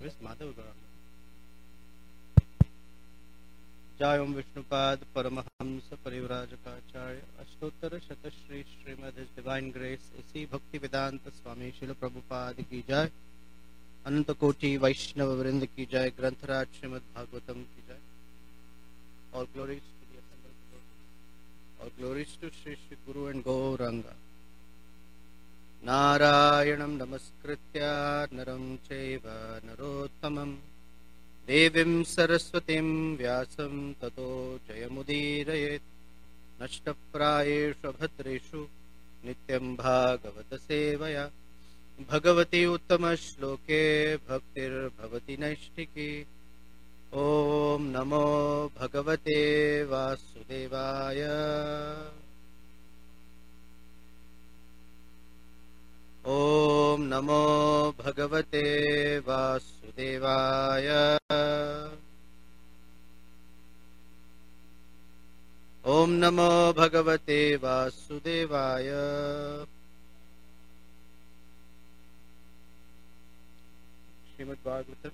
Where's Madhav Gauranga? Jai Om Vishnupad Paramahamsa Parivrajakacarya Ashtottara Shatashri Srimad His Divine Grace A.C. Bhaktivedanta Swami Srila Prabhupada Ki Jai Ananta Koti Vaishnava Vrinda Ki Jai Grantaraj Srimad Bhagavatam Ki Jai. All glories to the assembled devotees. All glories to Sri Sri Guru and Gauranga. Narayanam Namaskritya Naram Chaiva Narottamam Devim Saraswatim Vyasam Tato Jayamudirayet Nashtaprayeshu Bhadreshu Nityam Bhagavata Sevaya Bhagavati Uttama Shloke Bhaktir Bhavati Naishtiki Om Namo Bhagavate Vasudevaya Om Namo Bhagavate Vasudevaya Om Namo Bhagavate Vasudevaya. Srimad Bhagavatam,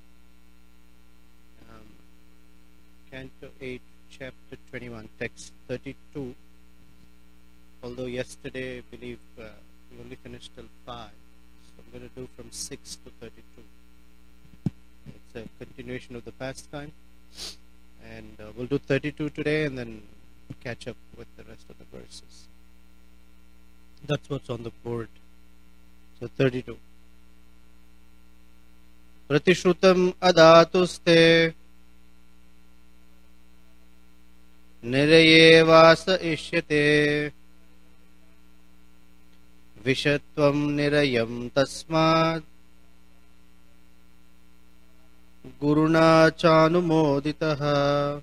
Canto 8, Chapter 21, Text 32. Although yesterday, I believe, we only finished till 5, so I'm going to do from 6 to 32. It's a continuation of the past time, and we'll do 32 today and then catch up with the rest of the verses. That's what's on the board. So 32. Pratishrutam adatuste niraye vasa ishyate Vishatvam nirayam tasmad Guruna chanumoditaha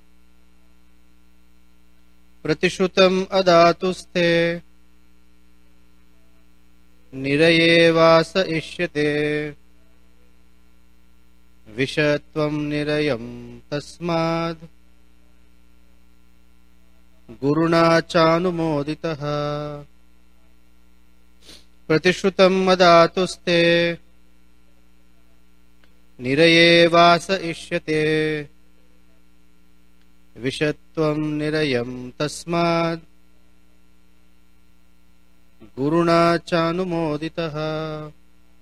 Pratishrutam adatuste Niraye vasa ishyate Vishatvam nirayam tasmad Guruna chanumoditaha Pratishrutam adatuste Niraye vasa ishyate Vishatvam nirayam tasmad Guruna chanumoditaha.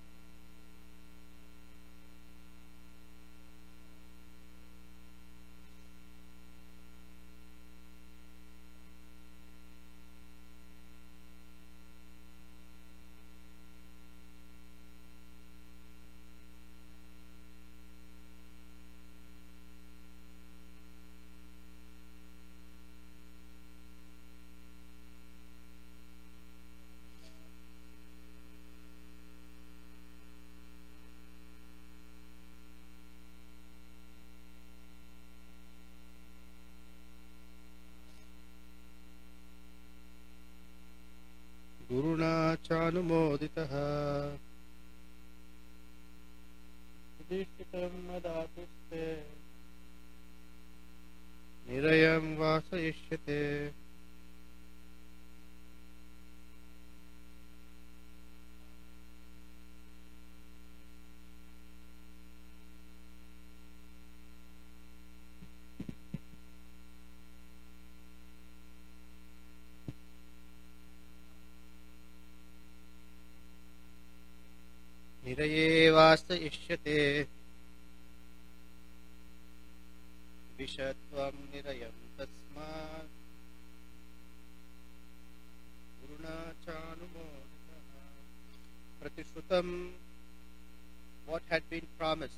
Guruna chanumoditaha Pratishrutam adatuste Nirayam vasa ishyate Niraye vasa ishyate Vishatvam nirayam tasmad Guruna chanumoditaha. Pratishrutam, what had been promised,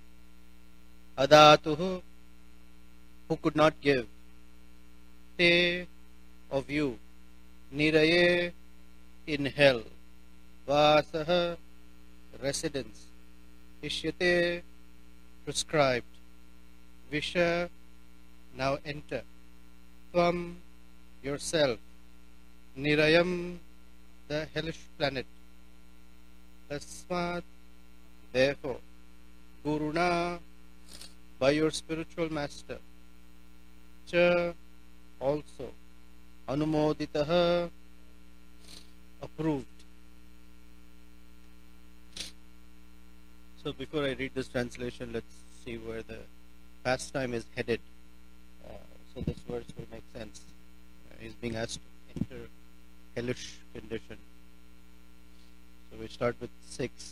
adatuhu, who could not give, te, of you, niraye, in hell, vasaha, residence, ishyate, prescribed, visha, now enter, tvam, yourself, nirayam, the hellish planet, tasmat, therefore, guruna, by your spiritual master, cha, also, anumoditaha, approved. So before I read this translation, let's see where the pastime is headed. So this verse will make sense. He's being asked to enter hellish condition. So we start with 6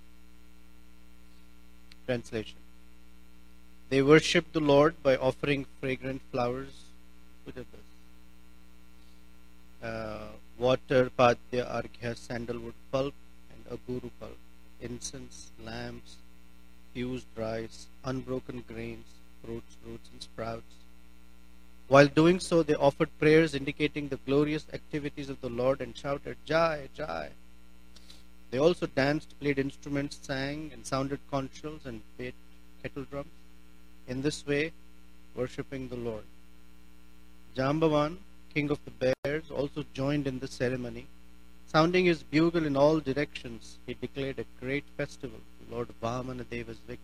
translation. They worship the Lord by offering fragrant flowers. Look at this. Water, padya, arghya, sandalwood pulp, and aguru pulp, incense, lamps, fused rice, unbroken grains, fruits, roots, and sprouts. While doing so, they offered prayers indicating the glorious activities of the Lord and shouted, Jai, Jai. They also danced, played instruments, sang, and sounded conch shells and beat kettle drums. In this way, worshipping the Lord. Jambavan, king of the bears, also joined in the ceremony. Sounding his bugle in all directions, he declared a great festival, Lord Vamanadeva's victory.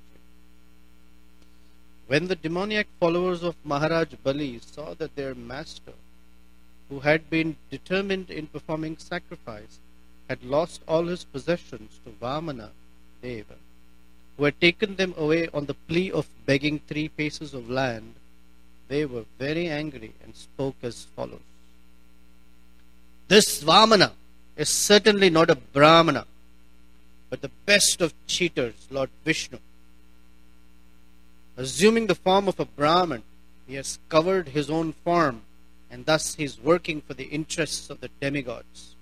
When the demoniac followers of Maharaj Bali saw that their master, who had been determined in performing sacrifice, had lost all his possessions to Vamana Deva, who had taken them away on the plea of begging 3 paces of land, they were very angry and spoke as follows. This Vamana is certainly not a Brahmana, but the best of cheaters, Lord Vishnu. Assuming the form of a Brahman, he has covered his own form, and thus he is working for the interests of the demigods.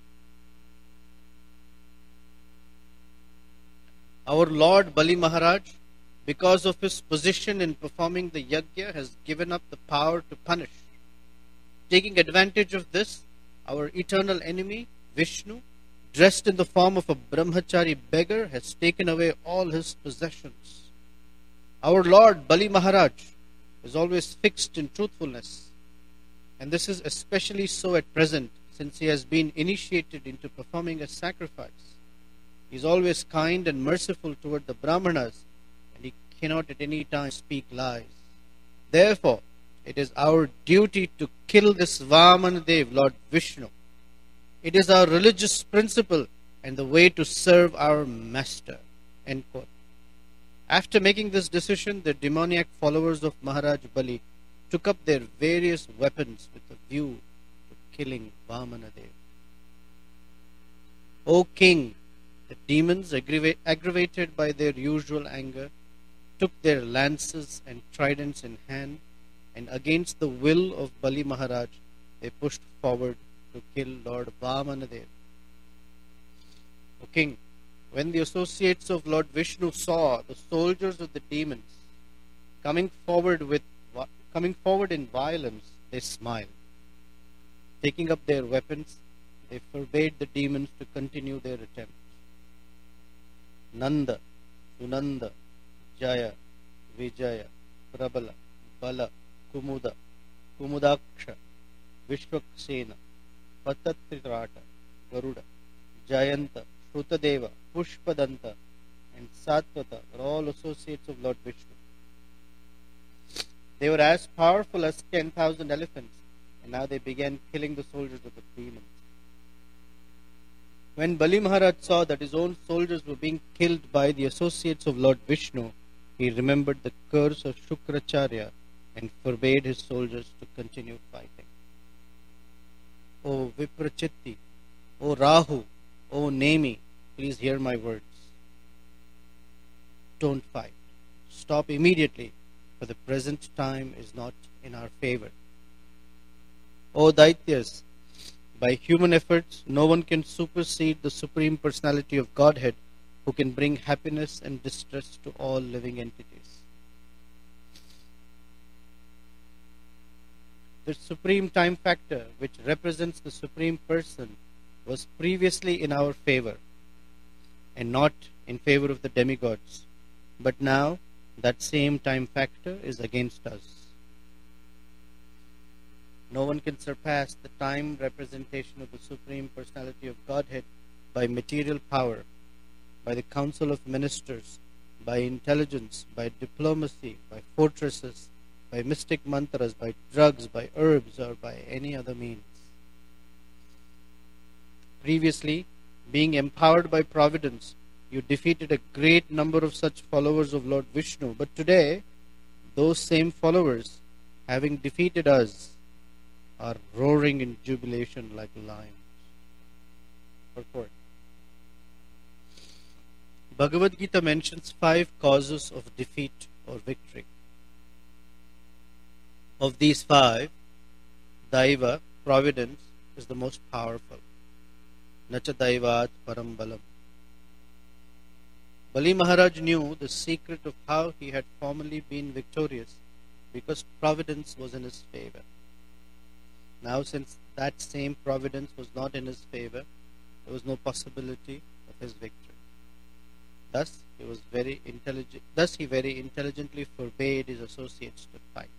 Our Lord Bali Maharaj, because of his position in performing the yajna, has given up the power to punish. Taking advantage of this, our eternal enemy, Vishnu, dressed in the form of a brahmachari beggar, has taken away all his possessions. Our Lord Bali Maharaj is always fixed in truthfulness, and this is especially so at present, since he has been initiated into performing a sacrifice. He is always kind and merciful toward the Brahmanas, and he cannot at any time speak lies. Therefore, it is our duty to kill this Vamanadev, Lord Vishnu. It is our religious principle and the way to serve our master. End quote. After making this decision, the demoniac followers of Maharaj Bali took up their various weapons with a view to killing Vamanadev. O king, the demons, aggravated by their usual anger, took their lances and tridents in hand, and against the will of Bali Maharaj, they pushed forward to kill Lord Vamanadev. O king, when the associates of Lord Vishnu saw the soldiers of the demons coming forward in violence, they smiled. Taking up their weapons, they forbade the demons to continue their attempt. Nanda, Sunanda, Jaya, Vijaya, Prabala, Bala, Kumuda, Kumudaksha, Vishwaksena, Patatritrata, Garuda, Jayanta, Shrutadeva, Pushpadanta, and Satvata were all associates of Lord Vishnu. They were as powerful as 10,000 elephants, and now they began killing the soldiers of the demons. When Bali Maharaj saw that his own soldiers were being killed by the associates of Lord Vishnu, he remembered the curse of Shukracharya and forbade his soldiers to continue fighting. O Viprachitti, O Rahu, O Nemi, please hear my words. Don't fight. Stop immediately, for the present time is not in our favor. O Daityas, by human efforts, no one can supersede the Supreme Personality of Godhead, who can bring happiness and distress to all living entities. The Supreme Time Factor, which represents the Supreme Person, was previously in our favor and not in favor of the demigods. But now, that same time factor is against us. No one can surpass the time representation of the Supreme Personality of Godhead by material power, by the council of ministers, by intelligence, by diplomacy, by fortresses, by mystic mantras, by drugs, by herbs, or by any other means. Previously, being empowered by providence, You defeated a great number of such followers of Lord Vishnu. But today, those same followers, having defeated us, are roaring in jubilation like lions. Purport. Bhagavad Gita mentions 5 causes of defeat or victory. Of these 5, Daiva, providence, is the most powerful. Nacha Daivat Param Balam. Bali Maharaj knew the secret of how he had formerly been victorious because providence was in his favor. Now, since that same providence was not in his favor, there was no possibility of his victory. Thus, he very intelligently forbade his associates to fight.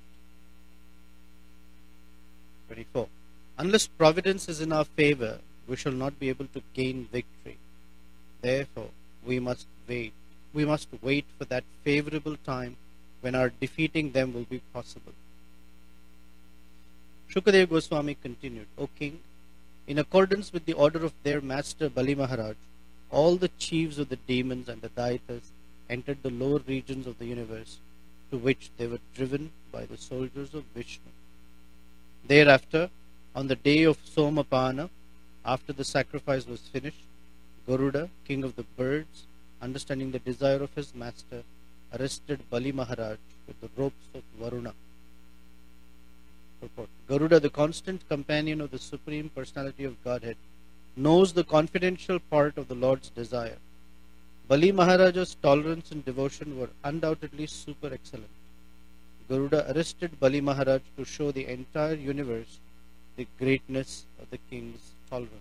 24. Unless providence is in our favor, we shall not be able to gain victory. Therefore, we must wait. We must wait for that favorable time when our defeating them will be possible. Shukadeva Goswami continued, O king, in accordance with the order of their master Bali Maharaj, all the chiefs of the demons and the Daitas entered the lower regions of the universe, to which they were driven by the soldiers of Vishnu. Thereafter, on the day of Somapana, after the sacrifice was finished, Garuda, king of the birds, understanding the desire of his master, arrested Bali Maharaj with the ropes of Varuna. Purport. Garuda, the constant companion of the Supreme Personality of Godhead, knows the confidential part of the Lord's desire. Bali Maharaja's tolerance and devotion were undoubtedly super excellent. Garuda arrested Bali Maharaj to show the entire universe the greatness of the king's tolerance.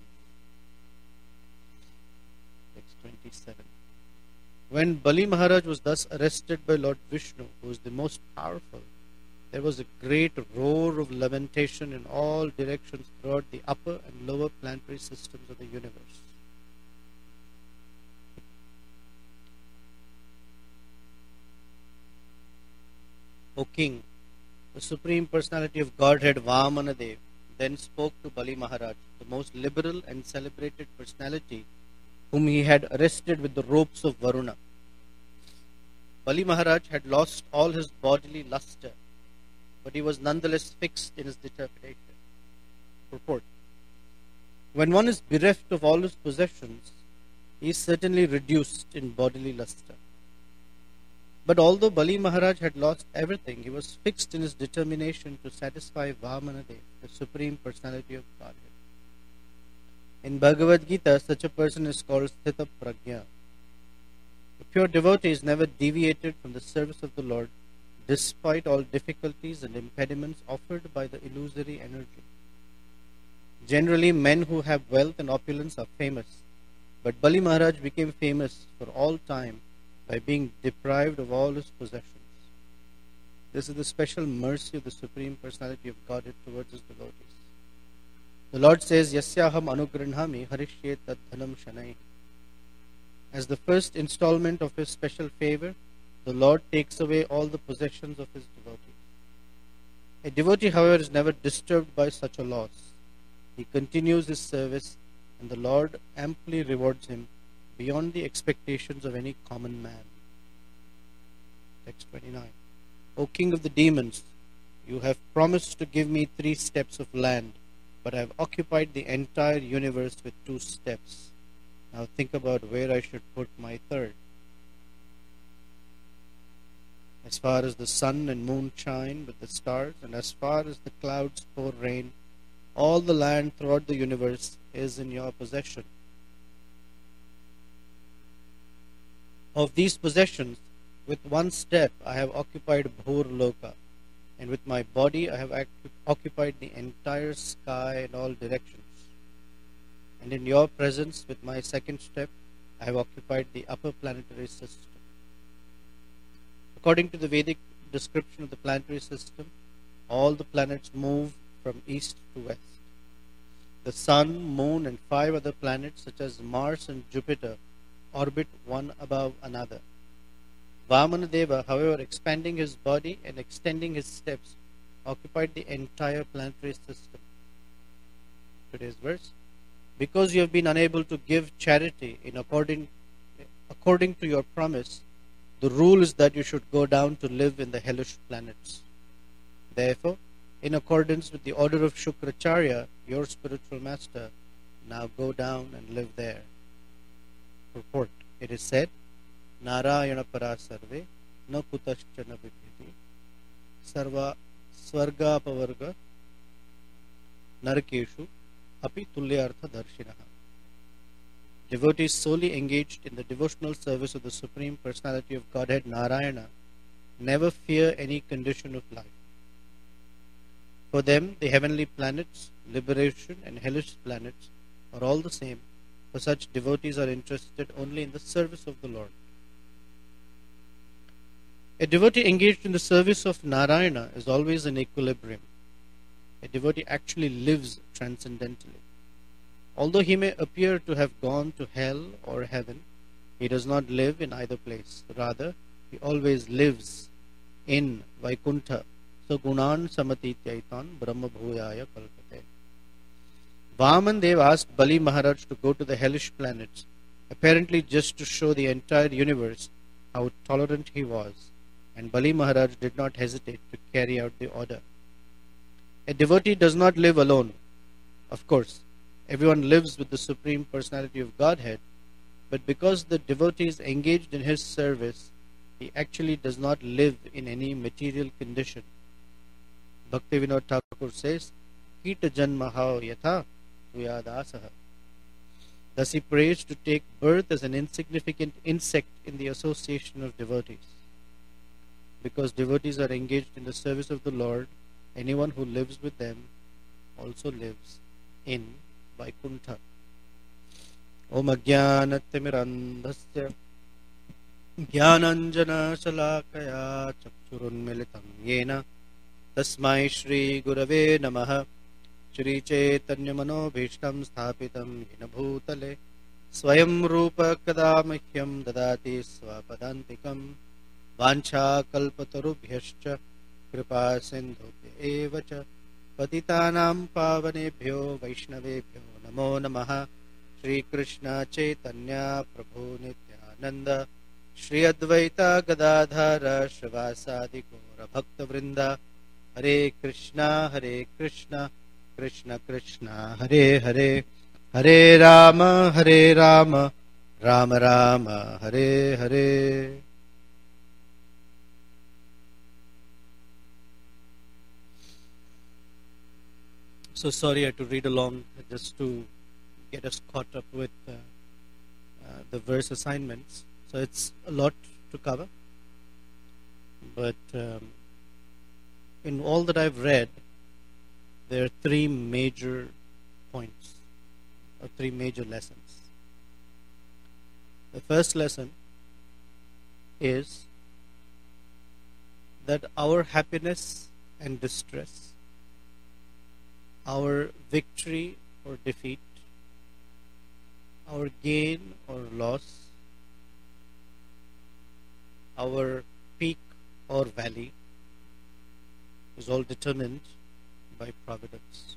Text 27. When Bali Maharaj was thus arrested by Lord Vishnu, who is the most powerful, there was a great roar of lamentation in all directions throughout the upper and lower planetary systems of the universe. O king, the Supreme Personality of Godhead Vamanadev then spoke to Bali Maharaj, the most liberal and celebrated personality whom he had arrested with the ropes of Varuna. Bali Maharaj had lost all his bodily luster, but he was nonetheless fixed in his determination. Purport. When one is bereft of all his possessions, he is certainly reduced in bodily luster. But although Bali Maharaj had lost everything, he was fixed in his determination to satisfy Vamanadev, the Supreme Personality of Godhead. In Bhagavad Gita, such a person is called Sthita Prajna. The pure devotee is never deviated from the service of the Lord, despite all difficulties and impediments offered by the illusory energy. Generally, men who have wealth and opulence are famous, but Bali Maharaj became famous for all time by being deprived of all his possessions. This is the special mercy of the Supreme Personality of Godhead towards his devotees. The Lord says, Yasyaham anugranhami harishye tad dhanam shanai. As the first installment of his special favor, the Lord takes away all the possessions of his devotees. A devotee, however, is never disturbed by such a loss. He continues his service, and the Lord amply rewards him beyond the expectations of any common man. Text 29. O king of the demons, you have promised to give me 3 steps of land, but I have occupied the entire universe with 2 steps. Now think about where I should put my 3rd. As far as the sun and moon shine with the stars, and as far as the clouds pour rain, all the land throughout the universe is in your possession. Of these possessions, with 1 step I have occupied Bhur Loka, and with my body I have occupied the entire sky in all directions. And in your presence, with my 2nd step, I have occupied the upper planetary system. According to the Vedic description of the planetary system, all the planets move from east to west. The sun, moon, and 5 other planets such as Mars and Jupiter orbit one above another. Vamanadeva, however, expanding his body and extending his steps, occupied the entire planetary system. Today's verse. Because you have been unable to give charity in accordance according to your promise, the rule is that you should go down to live in the hellish planets. Therefore, in accordance with the order of Shukracharya, your spiritual master, now go down and live there. Purport. It is said, Narayana para sarve, na kutascha na vibhyati, sarva swarga pavarga narakeshu api tulyartha darshinaha. Devotees solely engaged in the devotional service of the Supreme Personality of Godhead Narayana never fear any condition of life. For them, the heavenly planets, liberation, and hellish planets are all the same, for such devotees are interested only in the service of the Lord. A devotee engaged in the service of Narayana is always in equilibrium. A devotee actually lives transcendentally. Although he may appear to have gone to hell or heaven, he does not live in either place. Rather, he always lives in Vaikuntha. So gunan samatityaitan brahma bhuyaya kalpate. Vaman Dev asked Bali Maharaj to go to the hellish planets, apparently just to show the entire universe how tolerant he was, and Bali Maharaj did not hesitate to carry out the order. A devotee does not live alone. Of course, everyone lives with the Supreme Personality of Godhead, but because the devotee is engaged in his service, he actually does not live in any material condition. Bhaktivinoda Thakur says, Kita janmaha yatha tuyadasaha. Thus he prays to take birth as an insignificant insect in the association of devotees. Because devotees are engaged in the service of the Lord, anyone who lives with them also lives in Vaikuntha. Om Ajnanatirandhasya Jnananjana Shalakaya Chakshurunmilitam Yena Tasmai Shri Gurave Namaha Shri Chaitanya Manobhishtam Sthapitam Yena Bhutale Swayam Rupa Kadamahyam Dadati Swapadantikam Vancha Kalpatarubhyascha Kripa Sindhubhya Evacha Patitanam Pavanebhyo Vaishnavebhyo Namo Namaha Shri Krishna Chaitanya Prabhu Nityananda Shri Advaita Gadadhara Shrivasadi Gaura Bhakta Vrinda Hare Krishna Krishna Krishna Hare Hare Hare Rama Rama Rama Hare Hare. So sorry I had to read along just to get us caught up with the verse assignments. So it's a lot to cover. But in all that I've read, there are three major points, or three major lessons. The first lesson is that our happiness and distress, our victory or defeat, our gain or loss, our peak or valley is all determined by providence.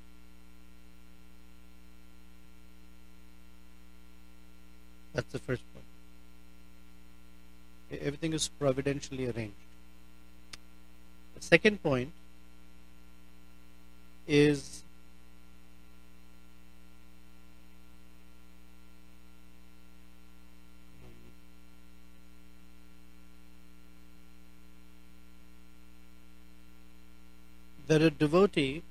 That's the first point. Everything is providentially arranged. The second point is that a devotee,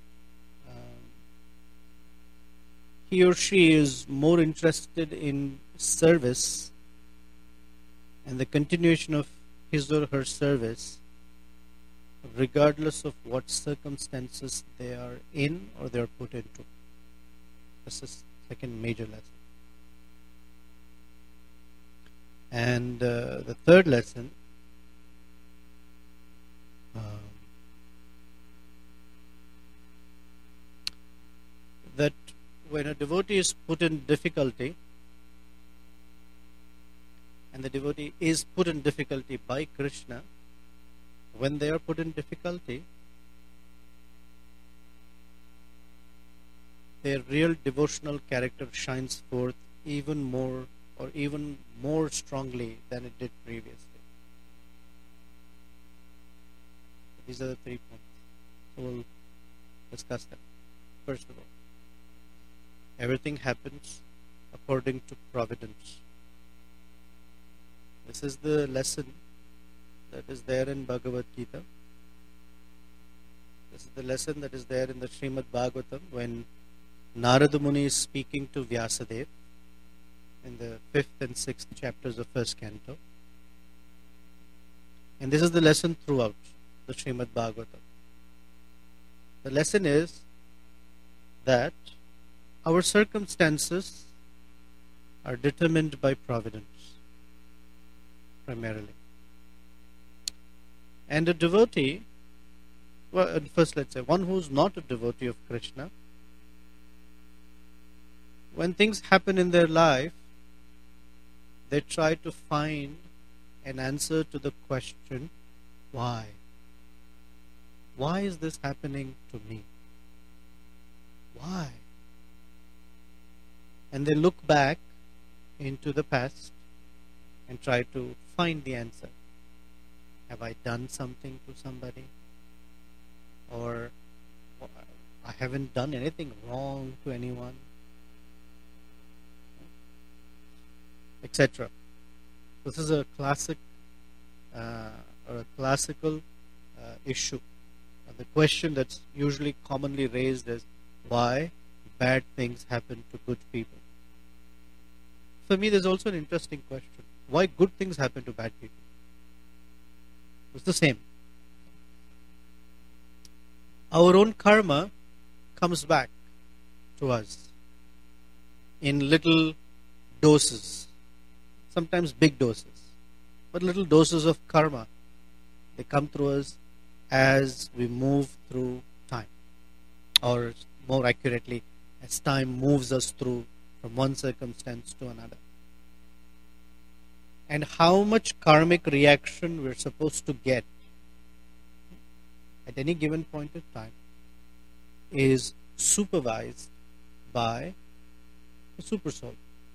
he or she is more interested in service and the continuation of his or her service regardless of what circumstances they are in or they are put into. This is the second major lesson. And the third lesson, that when a devotee is put in difficulty, and the devotee is put in difficulty by Krishna, when they are put in difficulty, their real devotional character shines forth even more or even more strongly than it did previously. These are the 3 points. So we'll discuss them. First of all, everything happens according to providence. This is the lesson that is there in Bhagavad Gita. This is the lesson that is there in the Srimad Bhagavatam when Narada Muni is speaking to Vyasadeva in the 5th and 6th chapters of 1st canto. And this is the lesson throughout the Srimad Bhagavatam. The lesson is that our circumstances are determined by providence, primarily. And a devotee, well, first let's say, one who's not a devotee of Krishna, when things happen in their life, they try to find an answer to the question, why? Why is this happening to me? Why? And they look back into the past and try to find the answer. Have I done something to somebody? Or I haven't done anything wrong to anyone? Etc. This is a classic or a classical issue. The question that's usually commonly raised is why bad things happen to good people. For me, there's also an interesting question. Why good things happen to bad people? It's the same. Our own karma comes back to us in little doses, sometimes big doses, but little doses of karma. They come through us as we move through time, or more accurately, as time moves us through from one circumstance to another. And how much karmic reaction we're supposed to get at any given point of time is supervised by the super soul.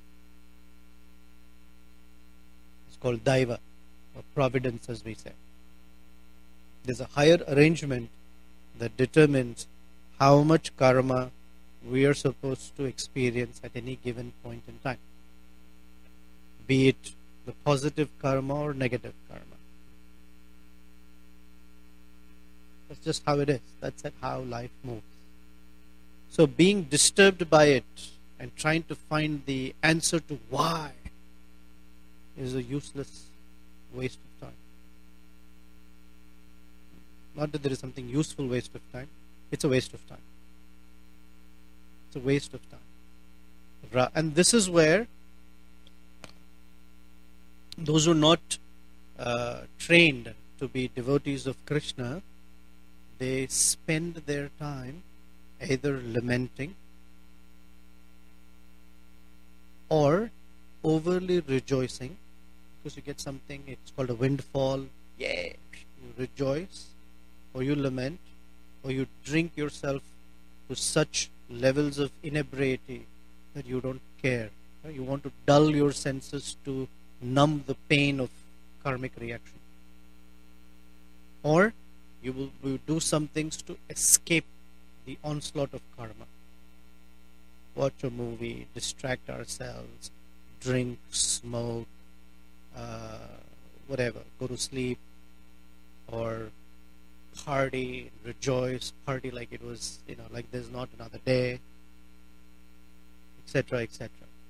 It's called Daiva, or providence, as we say. There's a higher arrangement that determines how much karma we are supposed to experience at any given point in time, be it the positive karma or negative karma. That's just how it is. That's how life moves. So being disturbed by it and trying to find the answer to why is a useless waste of time. Not that there is something useful waste of time. It's a waste of time. It's a waste of time. And this is where those who are not trained to be devotees of Krishna, they spend their time either lamenting or overly rejoicing, because you get something, it's called a windfall. Yeah, you rejoice, or you lament, or you drink yourself to such levels of inebriety that you don't care. You want to dull your senses to numb the pain of karmic reaction. Or you will do some things to escape the onslaught of karma. Watch a movie, distract ourselves, drink, smoke, whatever, go to sleep, or party, rejoice, party like it was, like there's not another day, etc., etc.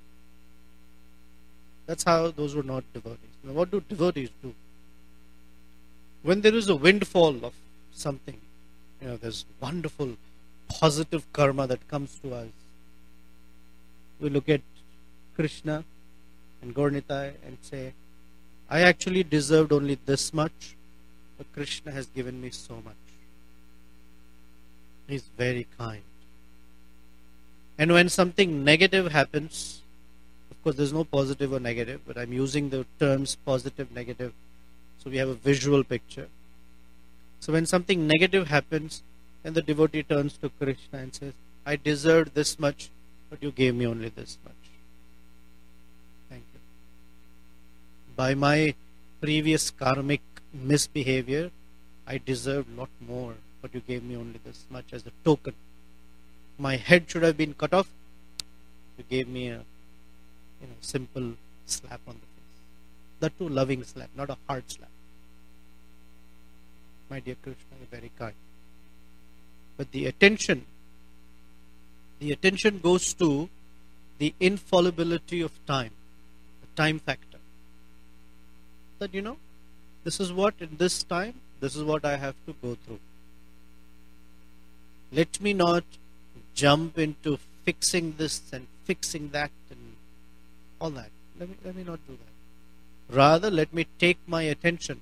That's how those were not devotees. Now, what do devotees do? When there is a windfall of something, there's wonderful positive karma that comes to us, we look at Krishna and Gaurnitai and say, I actually deserved only this much, but Krishna has given me so much. He's very kind. And when something negative happens, of course there's no positive or negative, but I'm using the terms positive, negative, so we have a visual picture. So when something negative happens, then the devotee turns to Krishna and says, I deserved this much, but you gave me only this much. Thank you. By my previous karmic misbehavior, I deserved a lot more, but you gave me only this much as a token. My head should have been cut off. You gave me a simple slap on the face. That too loving slap, not a hard slap. My dear Krishna, you're very kind. But the attention goes to the infallibility of time, the time factor. That this is what in this time, this is what I have to go through. Let me not jump into fixing this and fixing that and all that. Let me not do that. Rather, let me take my attention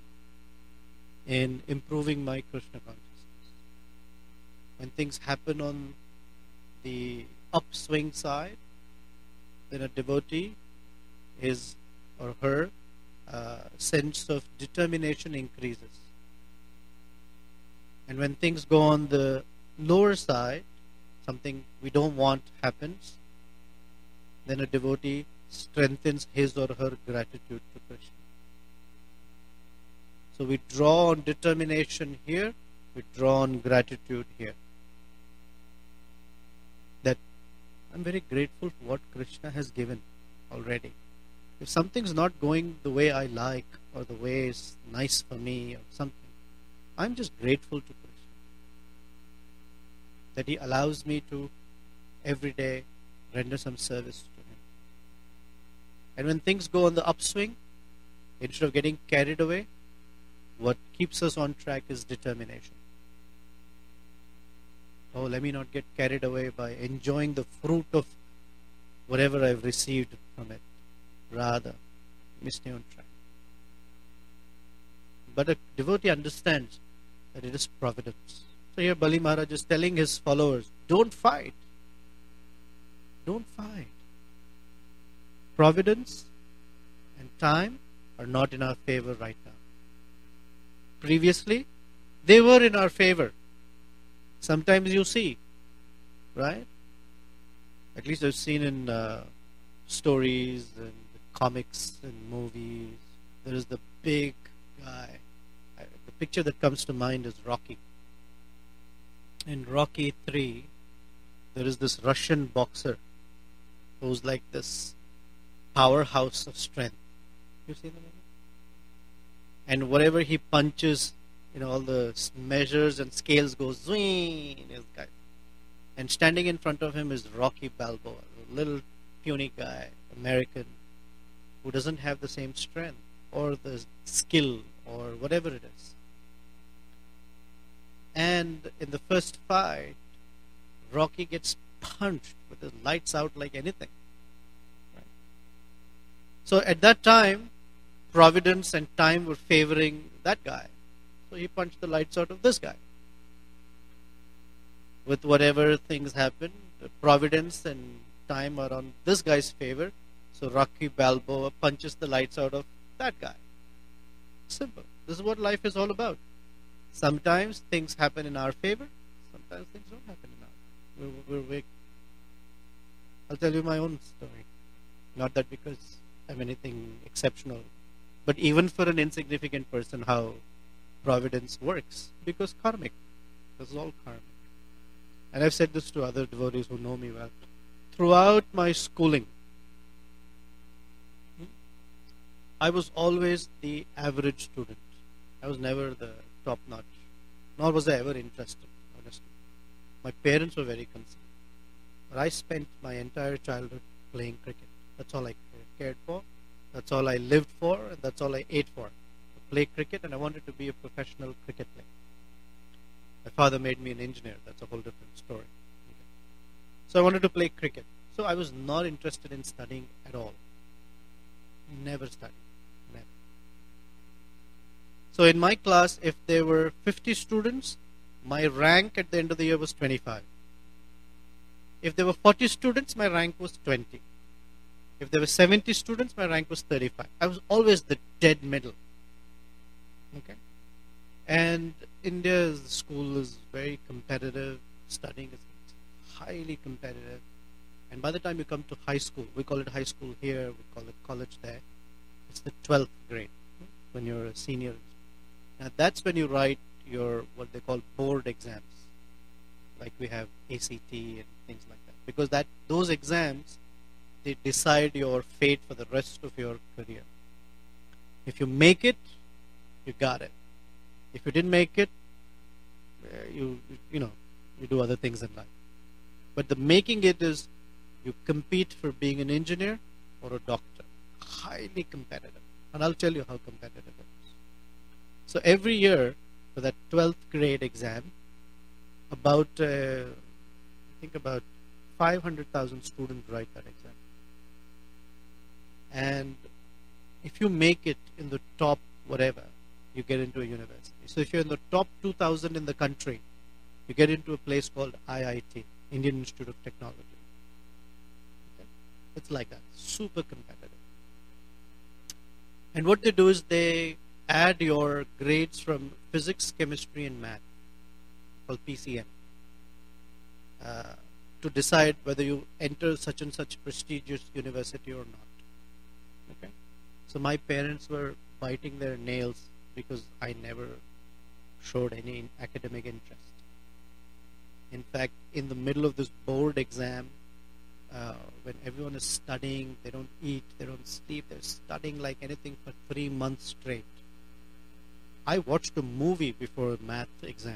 in improving my Krishna consciousness. When things happen on the upswing side, then a devotee, his or her sense of determination increases. And when things go on the lower side, something we don't want happens, then a devotee strengthens his or her gratitude to Krishna. So we draw on determination here, we draw on gratitude here. That I'm very grateful for what Krishna has given already. If something's not going the way I like or the way is nice for me or something, I'm just grateful to Krishna that he allows me to every day render some service to him. And when things go on the upswing, instead of getting carried away, what keeps us on track is determination. Oh, let me not get carried away by enjoying the fruit of whatever I've received from it. Rather, let me stay on track. But a devotee understands that it is providence. So here Bali Maharaj is telling his followers, don't fight. Don't fight. Providence and time are not in our favor right now. Previously, they were in our favor. Sometimes you see, right? At least I've seen in stories and comics and movies. There is the big guy. The picture that comes to mind is Rocky. In Rocky 3, there is this Russian boxer who's like this powerhouse of strength. You see the movie? And whatever he punches, all the measures and scales go zwing in his guy. And standing in front of him is Rocky Balboa, a little puny guy, American, who doesn't have the same strength or the skill or whatever it is. And in the first fight, Rocky gets punched with the lights out like anything. Right? So at that time, providence and time were favoring that guy. So he punched the lights out of this guy. With whatever things happen, providence and time are on this guy's favor. So Rocky Balboa punches the lights out of that guy. Simple. This is what life is all about. Sometimes things happen in our favor. Sometimes things don't happen in our favor. We're weak. I'll tell you my own story. Not that because I'm anything exceptional, but even for an insignificant person, how providence works. Because karmic. This is all karmic. And I've said this to other devotees who know me well. Throughout my schooling, I was always the average student. I was never the top notch. Nor was I ever interested, honestly. My parents were very concerned. But I spent my entire childhood playing cricket. That's all I cared for. That's all I lived for. And that's all I ate for. To play cricket, and I wanted to be a professional cricket player. My father made me an engineer. That's a whole different story. Okay. So I wanted to play cricket. So I was not interested in studying at all. Never studied. Never. So in my class, if there were 50 students, my rank at the end of the year was 25. If there were 40 students, my rank was 20. If there were 70 students, my rank was 35. I was always the dead middle. Okay? And India's school is very competitive. Studying is highly competitive. And by the time you come to high school, we call it high school here, we call it college there. It's the 12th grade when you're a senior. Now that's when you write your what they call board exams, like we have ACT and things like that, because that those exams they decide your fate for the rest of your career. If you make it, you got it. If you didn't make it, you do other things in life. But the making it is you compete for being an engineer or a doctor. Highly competitive. And I'll tell you how competitive it is. So every year for that 12th grade exam, about I think about 500,000 students write that exam. And if you make it in the top whatever, you get into a university. So if you're in the top 2,000 in the country, you get into a place called IIT, Indian Institute of Technology. Okay? It's like that, super competitive. And what they do is they add your grades from physics, chemistry, and math, called PCM, to decide whether you enter such and such prestigious university or not. Okay? So my parents were biting their nails because I never showed any academic interest. In fact, in the middle of this board exam, when everyone is studying, they don't eat, they don't sleep, they're studying like anything for 3 months straight. I watched a movie before a math exam.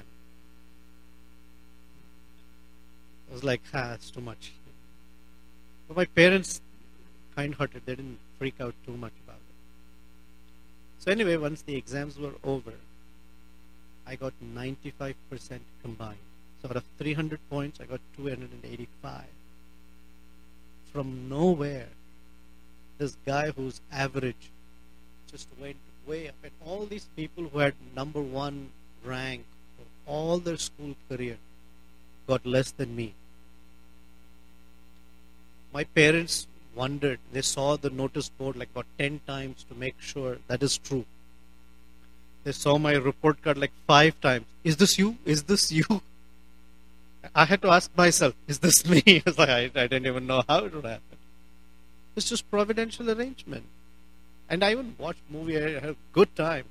I was like, it's too much. But my parents, kind-hearted, they didn't freak out too much about it. So anyway, once the exams were over, I got 95% combined. So out of 300 points, I got 285. From nowhere, this guy whose average just went way up. And all these people who had number one rank for all their school career got less than me. My parents wondered. They saw the notice board like about 10 times to make sure that is true. They saw my report card like 5 times. Is this you? Is this you? I had to ask myself, is this me? I was like, I didn't even know how it would happen. It's just providential arrangement. And I even watched movie. I had a good time,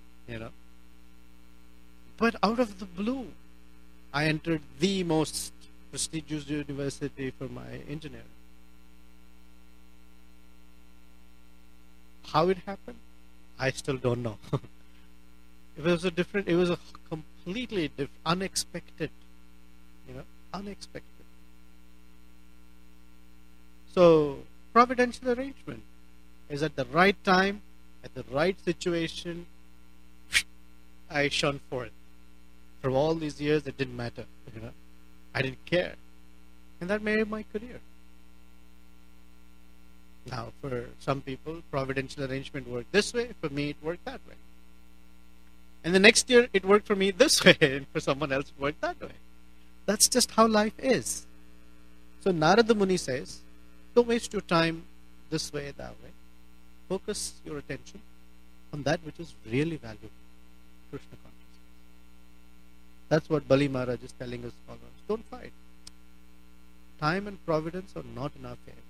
But out of the blue, I entered the most prestigious university for my engineering. How it happened, I still don't know. It was a completely unexpected, unexpected. So, providential arrangement is at the right time, at the right situation, I shone forth. For all these years, it didn't matter, I didn't care. And that made my career. Now, for some people, providential arrangement worked this way. For me, it worked that way. And the next year, it worked for me this way. And for someone else, it worked that way. That's just how life is. So Narada Muni says, don't waste your time this way, that way. Focus your attention on that which is really valuable. Krishna consciousness. That's what Bali Maharaj is telling us followers. Don't fight. Time and providence are not in our favor.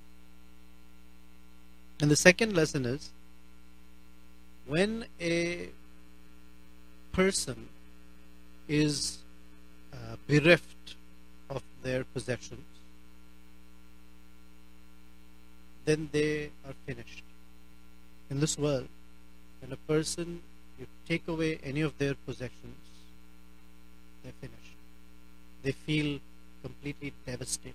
And the second lesson is, when a person is bereft of their possessions, then they are finished. In this world, when a person, you take away any of their possessions, they're finished. They feel completely devastated.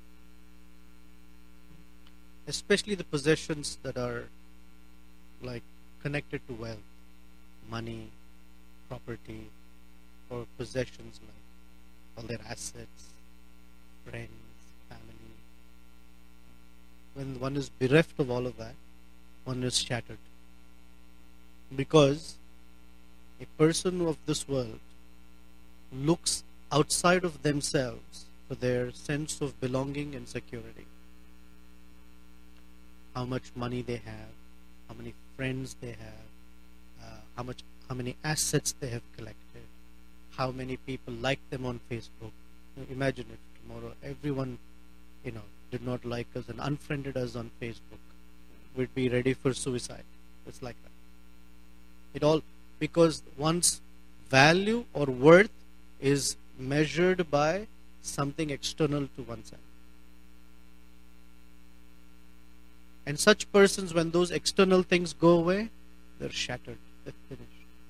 Especially the possessions that are like connected to wealth, money, property, or possessions like all their assets, friends, family. When one is bereft of all of that, one is shattered. Because a person of this world looks outside of themselves for their sense of belonging and security. How much money they have, how many friends they have, how many assets they have collected, how many people like them on Facebook. Imagine if tomorrow everyone, did not like us and unfriended us on Facebook. We'd be ready for suicide. It's like that. It all because one's value or worth is measured by something external to oneself. And such persons, when those external things go away, they're shattered, they're finished.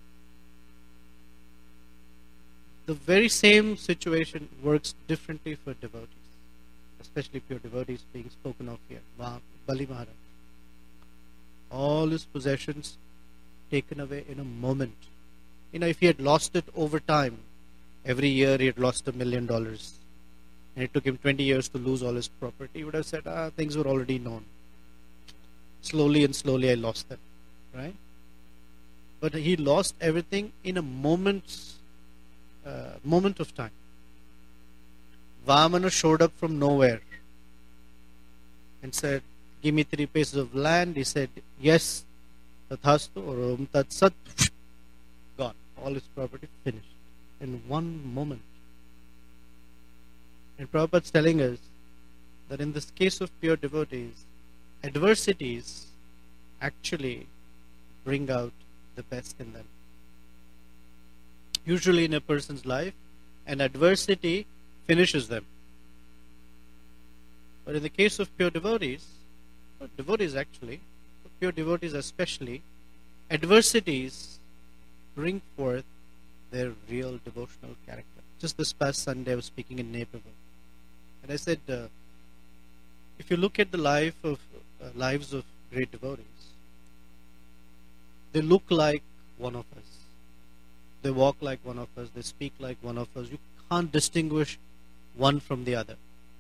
The very same situation works differently for devotees, especially pure devotees being spoken of here. Bali Maharaj. All his possessions taken away in a moment. If he had lost it over time, every year he had lost $1 million, and it took him 20 years to lose all his property, he would have said, things were already known. Slowly and slowly I lost them, right? But he lost everything in a moment of time. Vamana showed up from nowhere and said, give me 3 pieces of land. He said, yes, tathastu or om tat sat. Gone. All his property finished in one moment. And Prabhupada's telling us that in this case of pure devotees, adversities actually bring out the best in them. Usually in a person's life, an adversity finishes them. But in the case of pure devotees, pure devotees especially, adversities bring forth their real devotional character. Just this past Sunday I was speaking in Naperville, and I said, if you look at the lives of great devotees, they look like one of us. They walk like one of us. They speak like one of us. You can't distinguish one from the other.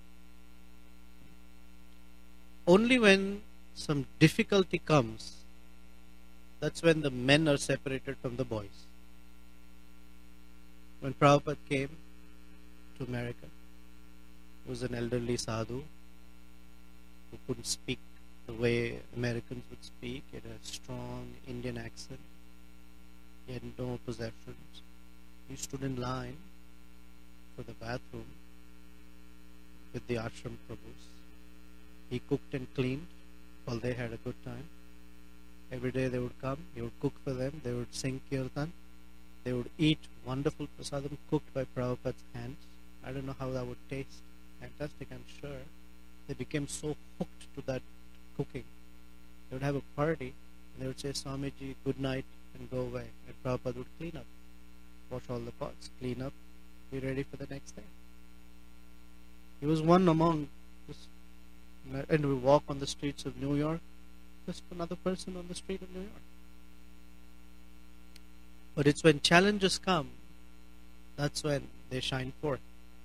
Only when some difficulty comes, that's when the men are separated from the boys. When Prabhupada came to America, he was an elderly sadhu who couldn't speak the way Americans would speak. He had a strong Indian accent. He had no possessions. He stood in line for the bathroom with the ashram prabhus. He cooked and cleaned while they had a good time. Every day they would come, he would cook for them, they would sing kirtan, they would eat wonderful prasadam cooked by Prabhupada's hands. I don't know how that would taste. Fantastic, I'm sure. They became so hooked to that cooking. They would have a party and they would say, Swamiji, good night, and go away. And Prabhupada would clean up, wash all the pots, clean up, be ready for the next day. He was one among this, and we walk on the streets of New York, just another person on the street of New York. But it's when challenges come, that's when they shine forth.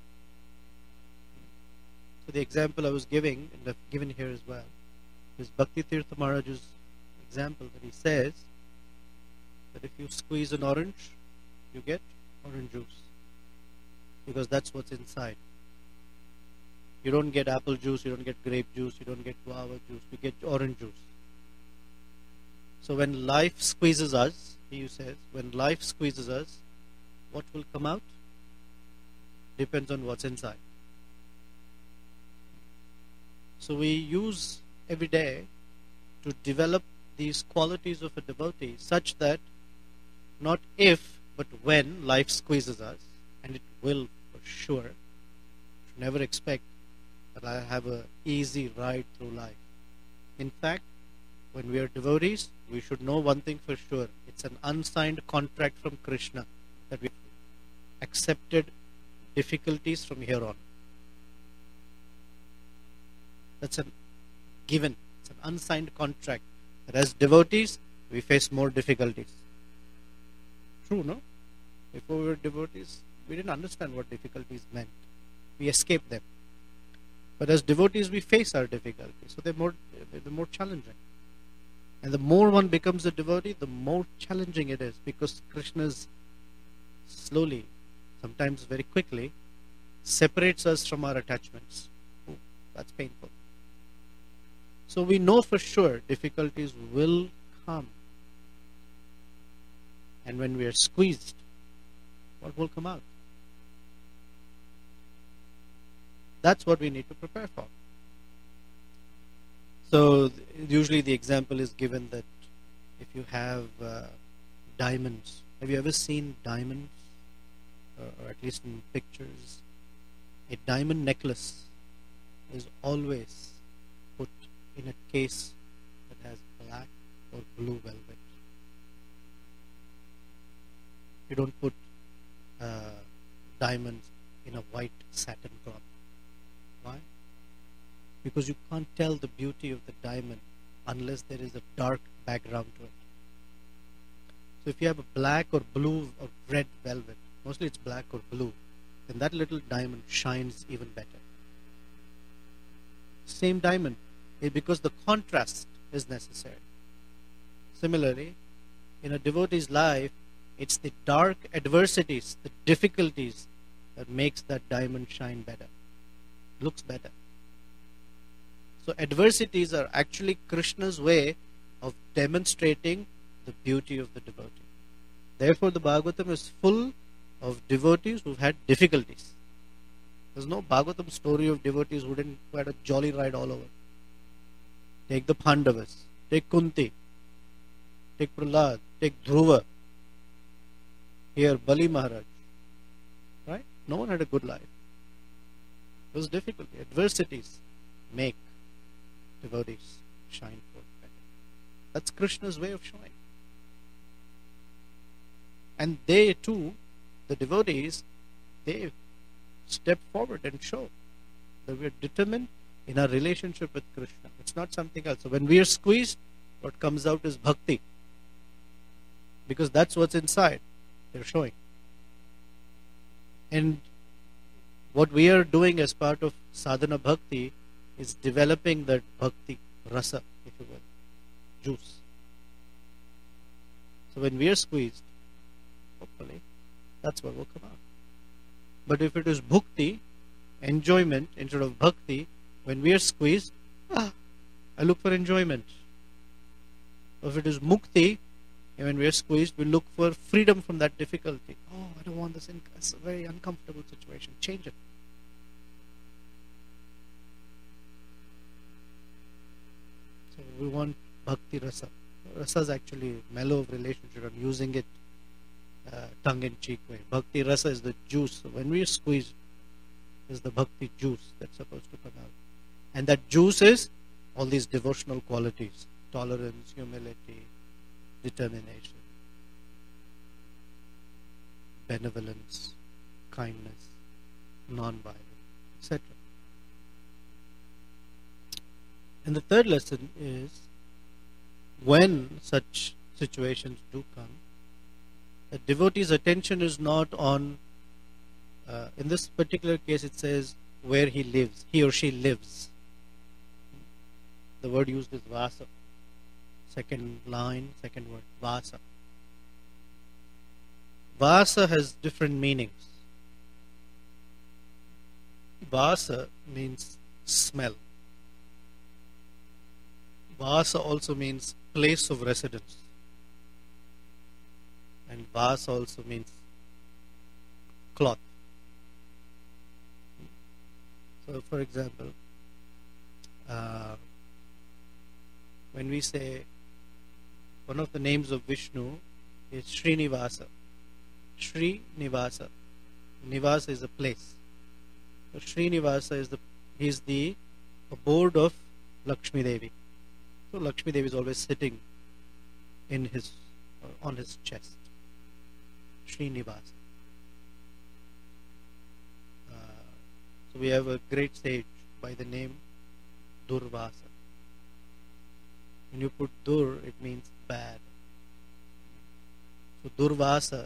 So the example I was giving, and I've given here as well, is Bhakti Tirtha Maharaj's example that he says that if you squeeze an orange, you get orange juice. Because that's what's inside. You don't get apple juice, you don't get grape juice, you don't get guava juice, you get orange juice. So when life squeezes us, he says, when life squeezes us, what will come out? Depends on what's inside. So we use every day to develop these qualities of a devotee such that not if, but when life squeezes us, and it will for sure, should never expect that I have an easy ride through life. In fact, when we are devotees, we should know one thing for sure. It's an unsigned contract from Krishna that we accepted difficulties from here on. That's a given. It's an unsigned contract that as devotees, we face more difficulties. True, no? Before we were devotees, we didn't understand what difficulties meant. We escaped them. But as devotees, we face our difficulties. So they're more challenging. And the more one becomes a devotee, the more challenging it is, because Krishna slowly, sometimes very quickly, separates us from our attachments. Oh, that's painful. So we know for sure difficulties will come. And when we are squeezed, what will come out? That's what we need to prepare for. So usually the example is given that if you have diamonds. Have you ever seen diamonds? Or at least in pictures. A diamond necklace is always put in a case that has black or blue velvet. You don't put diamonds in a white satin cloth. Why? Because you can't tell the beauty of the diamond unless there is a dark background to it. So if you have a black or blue or red velvet, mostly it's black or blue, then that little diamond shines even better. Same diamond, because the contrast is necessary. Similarly, in a devotee's life, it's the dark adversities, the difficulties that makes that diamond shine better, looks better. So adversities are actually Krishna's way of demonstrating the beauty of the devotee. Therefore, the Bhagavatam is full of devotees who've had difficulties. There's no Bhagavatam story of devotees who had a jolly ride all over. Take the Pandavas, take Kunti, take Prahlad, take Dhruva. Here, Bali Maharaj. Right? No one had a good life. It was difficult. Adversities make devotees shine forth better. That's Krishna's way of showing. And they too, the devotees, they step forward and show that we are determined in our relationship with Krishna. It's not something else. So when we are squeezed, what comes out is bhakti. Because that's what's inside. They're showing. And what we are doing as part of sadhana bhakti is developing that bhakti rasa, if you will, juice. So when we are squeezed, hopefully, that's what will come out. But if it is bhukti, enjoyment, instead of bhakti, when we are squeezed, I look for enjoyment. If it is mukti, and when we are squeezed, we look for freedom from that difficulty. Oh, I don't want this. It's a very uncomfortable situation. Change it. So we want bhakti rasa. Rasa is actually mellow of relationship. I'm using it tongue-in-cheek way. Bhakti rasa is the juice. So when we are squeezed, is the bhakti juice that's supposed to come out. And that juice is all these devotional qualities. Tolerance, humility, determination, benevolence, kindness, non-violence, etc. And the third lesson is, when such situations do come, the devotee's attention is not on, in this particular case it says where he lives, he or she lives. The word used is vasa. Second line, second word, vasa. Vasa has different meanings. Vasa means smell. Vasa also means place of residence. And vasa also means cloth. So, for example, when we say one of the names of Vishnu is Srinivasa. Srinivasa. Nivasa is a place. So Srinivasa is the abode of Lakshmi Devi. So Lakshmi Devi is always sitting in on his chest. Srinivasa. So we have a great sage by the name Durvasa. When you put Dur, it means bad. So Durvasa,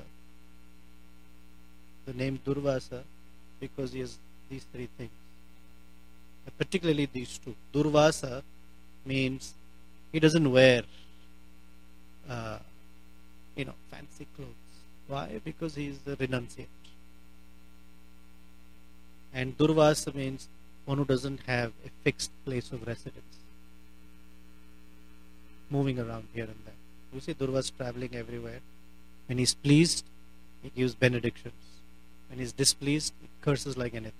the name Durvasa, because he has these three things. Particularly these two. Durvasa means he doesn't wear fancy clothes. Why? Because he is a renunciate. And Durvasa means one who doesn't have a fixed place of residence, moving around here and there. You see Durvasa traveling everywhere. When he's pleased, he gives benedictions. When he's displeased, he curses like anything.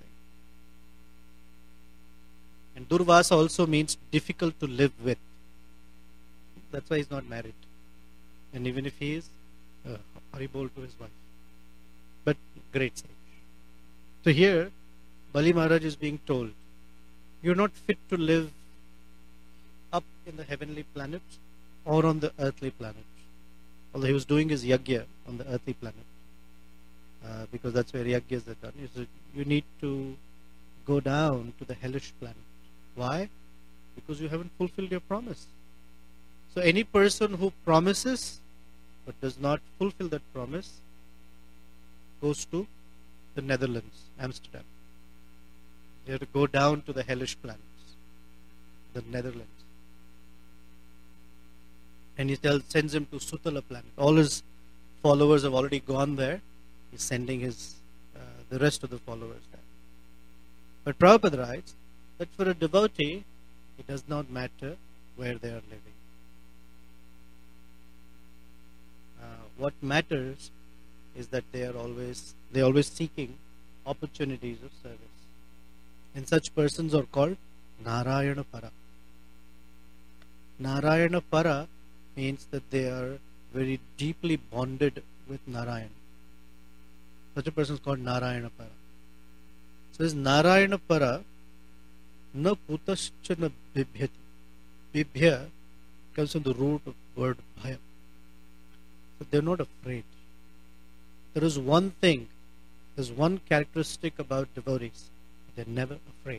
And Durvasa also means difficult to live with. That's why he's not married. And even if he is horrible to his wife. But great sage. So here, Bali Maharaj is being told, you're not fit to live up in the heavenly planet or on the earthly planet. Although he was doing his yagya on the earthly planet, because that's where yagyas are done. He said, you need to go down to the hellish planet. Why? Because you haven't fulfilled your promise. So any person who promises but does not fulfill that promise goes to the Netherlands, Amsterdam. They have to go down to the hellish planets, the Netherlands. And he sends him to Sutala planet. All his followers have already gone there. He's sending the rest of the followers there. But Prabhupada writes that for a devotee, it does not matter where they are living. What matters is that they are always seeking opportunities of service. And such persons are called Narayana Para. Narayana Para means that they are very deeply bonded with Narayan. Such a person is called Narayana Para. So this Narayana Para, na putascha na bibhyati. Bibhya comes from the root of the word bhaya. So they're not afraid. There is one thing, there's one characteristic about devotees. They're never afraid.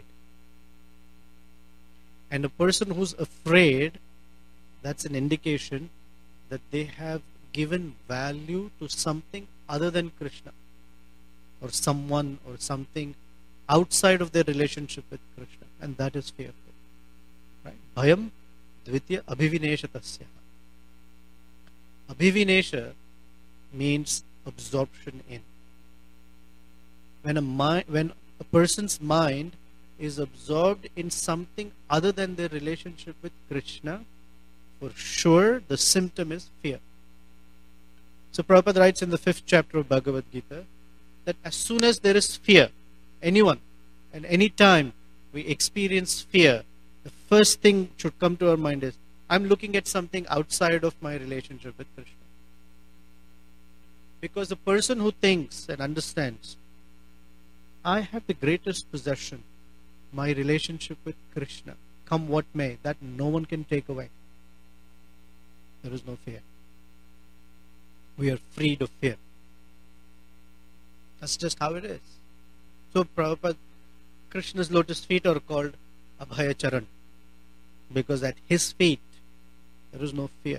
And a person who's afraid, that's an indication that they have given value to something other than Krishna, or someone or something outside of their relationship with Krishna, and that is fearful. Right? Bhayam dvitya abhivinesha tasya. Abhivinesha means absorption in. When a person's mind is absorbed in something other than their relationship with Krishna, for sure the symptom is fear. So Prabhupada writes in the 5th chapter of Bhagavad Gita that as soon as there is fear, anyone and any time we experience fear, the first thing should come to our mind is, I'm looking at something outside of my relationship with Krishna. Because the person who thinks and understands, I have the greatest possession, my relationship with Krishna, come what may, that no one can take away. There is no fear. We are freed of fear. That's just how it is. So Prabhupada, Krishna's lotus feet are called Abhaya Charan, because at his feet there is no fear.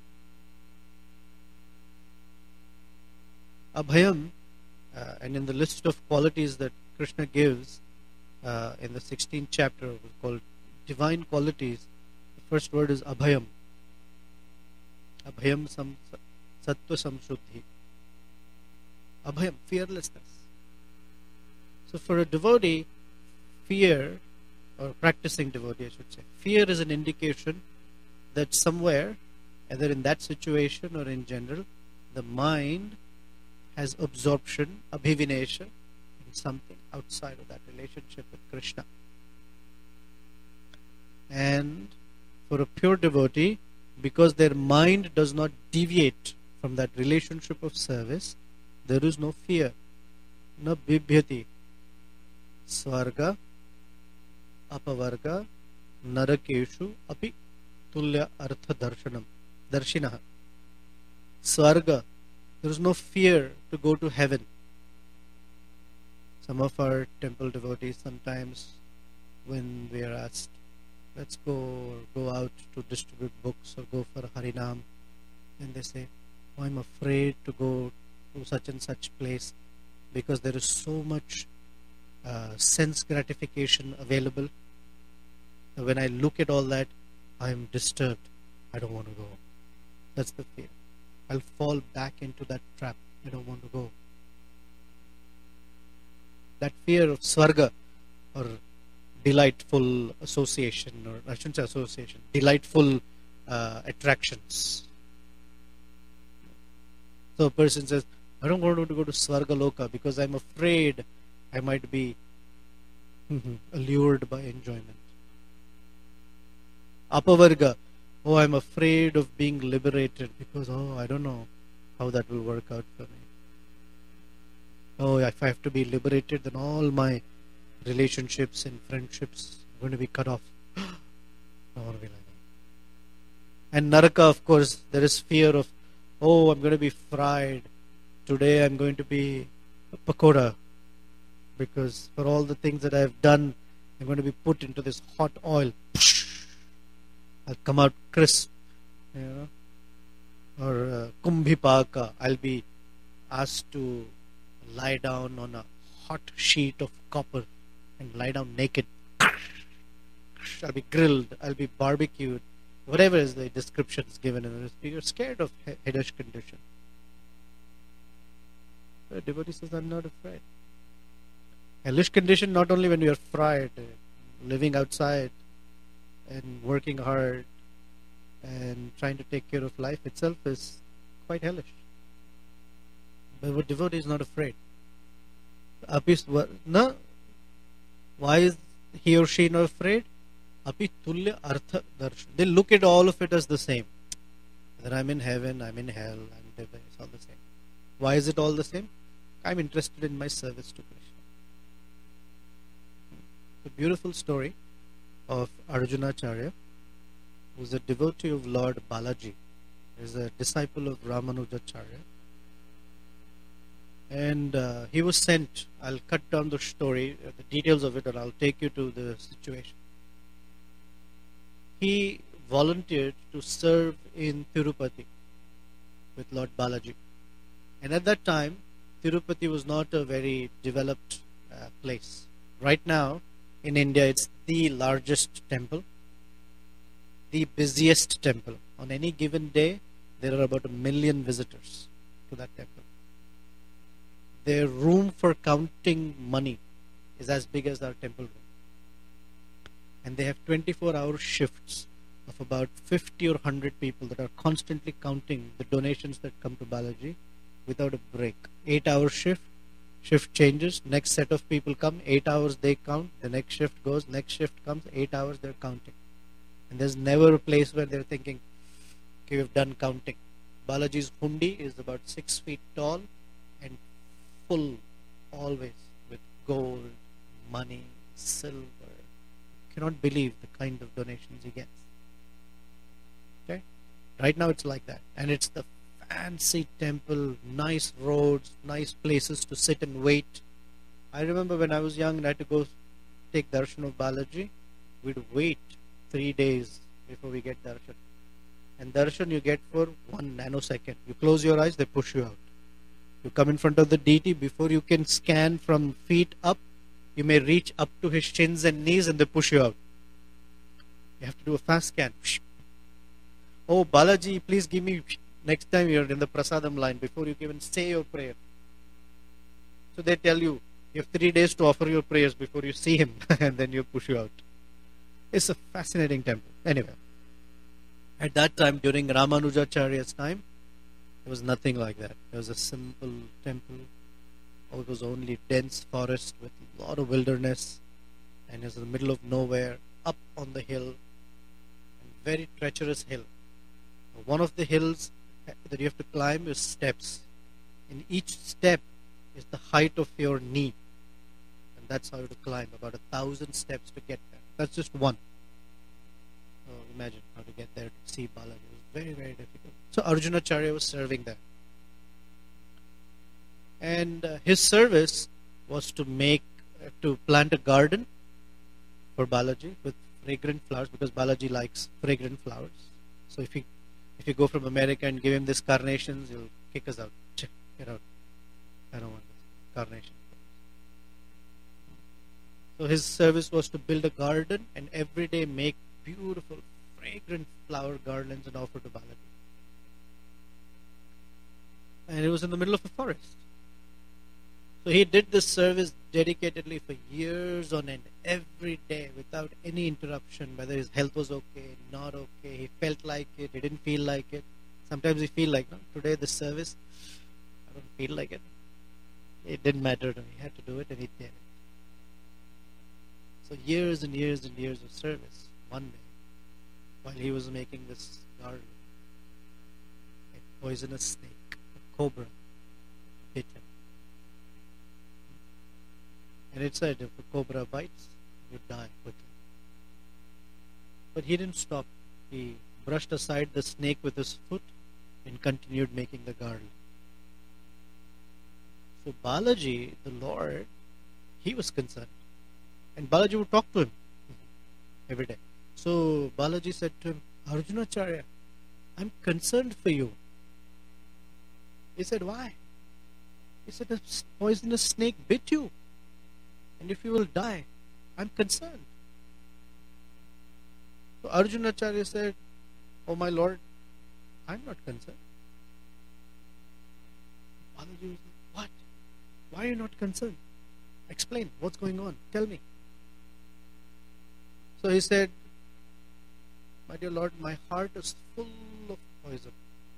Abhayam, and in the list of qualities that Krishna gives in the 16th chapter, called divine qualities, the first word is Abhayam. Abhayam Sattva Samshuddhi. Abhayam, fearlessness. So for a devotee, fear, or practicing devotee I should say, fear is an indication that somewhere, either in that situation or in general, the mind has absorption, abhivinesha, in something outside of that relationship with Krishna. And for a pure devotee, because their mind does not deviate from that relationship of service, there is no fear. Na bibhyati. Swarga, apavarga, narakeshu, api tulya artha darshanam. Darshinaha. Swarga. There is no fear to go to heaven. Some of our temple devotees, sometimes when we are asked, let's go out to distribute books or go for Harinam, and they say, oh, I'm afraid to go to such and such place because there is so much sense gratification available. When I look at all that, I am disturbed. I don't want to go. That's the fear. I'll fall back into that trap. I don't want to go. That fear of Swarga, or delightful association, or I shouldn't say association, delightful attractions. So a person says, I don't want to go to Swarga Loka because I'm afraid I might be allured by enjoyment. Apavarga, Oh, I'm afraid of being liberated because, oh, I don't know how that will work out for me. Oh, if I have to be liberated, then all my relationships and friendships are going to be cut off. No one will be like that. And Naraka, of course, there is fear of, oh, I'm going to be fried. Today I'm going to be a pakoda because for all the things that I've done, I'm going to be put into this hot oil. I'll come out crisp, you know. Or kumbhipaka, I'll be asked to lie down on a hot sheet of copper and lie down naked. I'll be grilled, I'll be barbecued, whatever is the descriptions given in the recipe. You're scared of hellish condition. The devotee says, I'm not afraid. Hellish condition not only when you're fried, living outside and working hard and trying to take care of life itself is quite hellish. But what devotee is not afraid. No, why is he or she not afraid? Api tulya artha darshan. They look at all of it as the same. Whether I'm in heaven, I'm in hell, I'm there, it's all the same. Why is it all the same? I'm interested in my service to Krishna. The beautiful story of Arjunacharya, who is a devotee of Lord Balaji, is a disciple of Ramanujacharya. And he was sent. I'll cut down the story, the details of it, and I'll take you to the situation. He volunteered to serve in Tirupati with Lord Balaji. And at that time, Tirupati was not a very developed place. Right now, in India, it's the largest temple, the busiest temple. On any given day, there are about 1 million visitors to that temple. Their room for counting money is as big as our temple room. And they have 24-hour shifts of about 50 or 100 people that are constantly counting the donations that come to Balaji without a break. 8-hour shift changes, next set of people come, 8 hours they count, the next shift goes, next shift comes, 8 hours they're counting. And there's never a place where they're thinking, okay, we've done counting. Balaji's hundi is about 6 feet tall and full always with gold, money, silver. You cannot believe the kind of donations he gets. Okay? Right now it's like that. And it's the fancy temple, nice roads, nice places to sit and wait. I remember when I was young and I had to go take darshan of Balaji, we'd wait 3 days before we get darshan. And darshan you get for 1 nanosecond. You close your eyes, they push you out. You come in front of the deity, before you can scan from feet up, you may reach up to his shins and knees and they push you out. You have to do a fast scan. Oh, Balaji, please give me, next time you're in the prasadam line, before you even say your prayer. So they tell you, you have 3 days to offer your prayers before you see him and then you push you out. It's a fascinating temple. Anyway, at that time, during Ramanujacharya's time, there was nothing like that. It was a simple temple. It was only dense forest with a lot of wilderness, and it was in the middle of nowhere, up on the hill, and very treacherous hill. One of the hills that you have to climb is steps. In each step is the height of your knee, and that's how you have to climb, about 1,000 steps to get there. That's just one. So imagine how to get there to see Balaji. It was very, very difficult. So Arjunacharya was serving there. And his service was to plant a garden for Balaji with fragrant flowers, because Balaji likes fragrant flowers. So if you go from America and give him these carnations, he'll kick us out. Get out. I don't want this carnation. So his service was to build a garden and every day make beautiful, fragrant flower garlands and offer to Balaji. And it was in the middle of a forest. So he did this service dedicatedly for years on end, every day, without any interruption, whether his health was okay, not okay, he felt like it, he didn't feel like it. Sometimes he feel like, no, today this service, I don't feel like it. It didn't matter to me, he had to do it and he did it. So years and years and years of service. One day, while he was making this garland, a poisonous snake, a cobra, bit him. And it said if a cobra bites, you die quickly. But he didn't stop. He brushed aside the snake with his foot and continued making the garland. So Balaji, the Lord, he was concerned. And Balaji would talk to him every day. So Balaji said to him, Arjunacharya, I'm concerned for you. He said, why? He said, a poisonous snake bit you. And if you will die, I'm concerned. So Arjunacharya said, oh my Lord, I'm not concerned. Balaji was like, what? Why are you not concerned? Explain, what's going on? Tell me. So he said, my dear Lord, my heart is full of poison.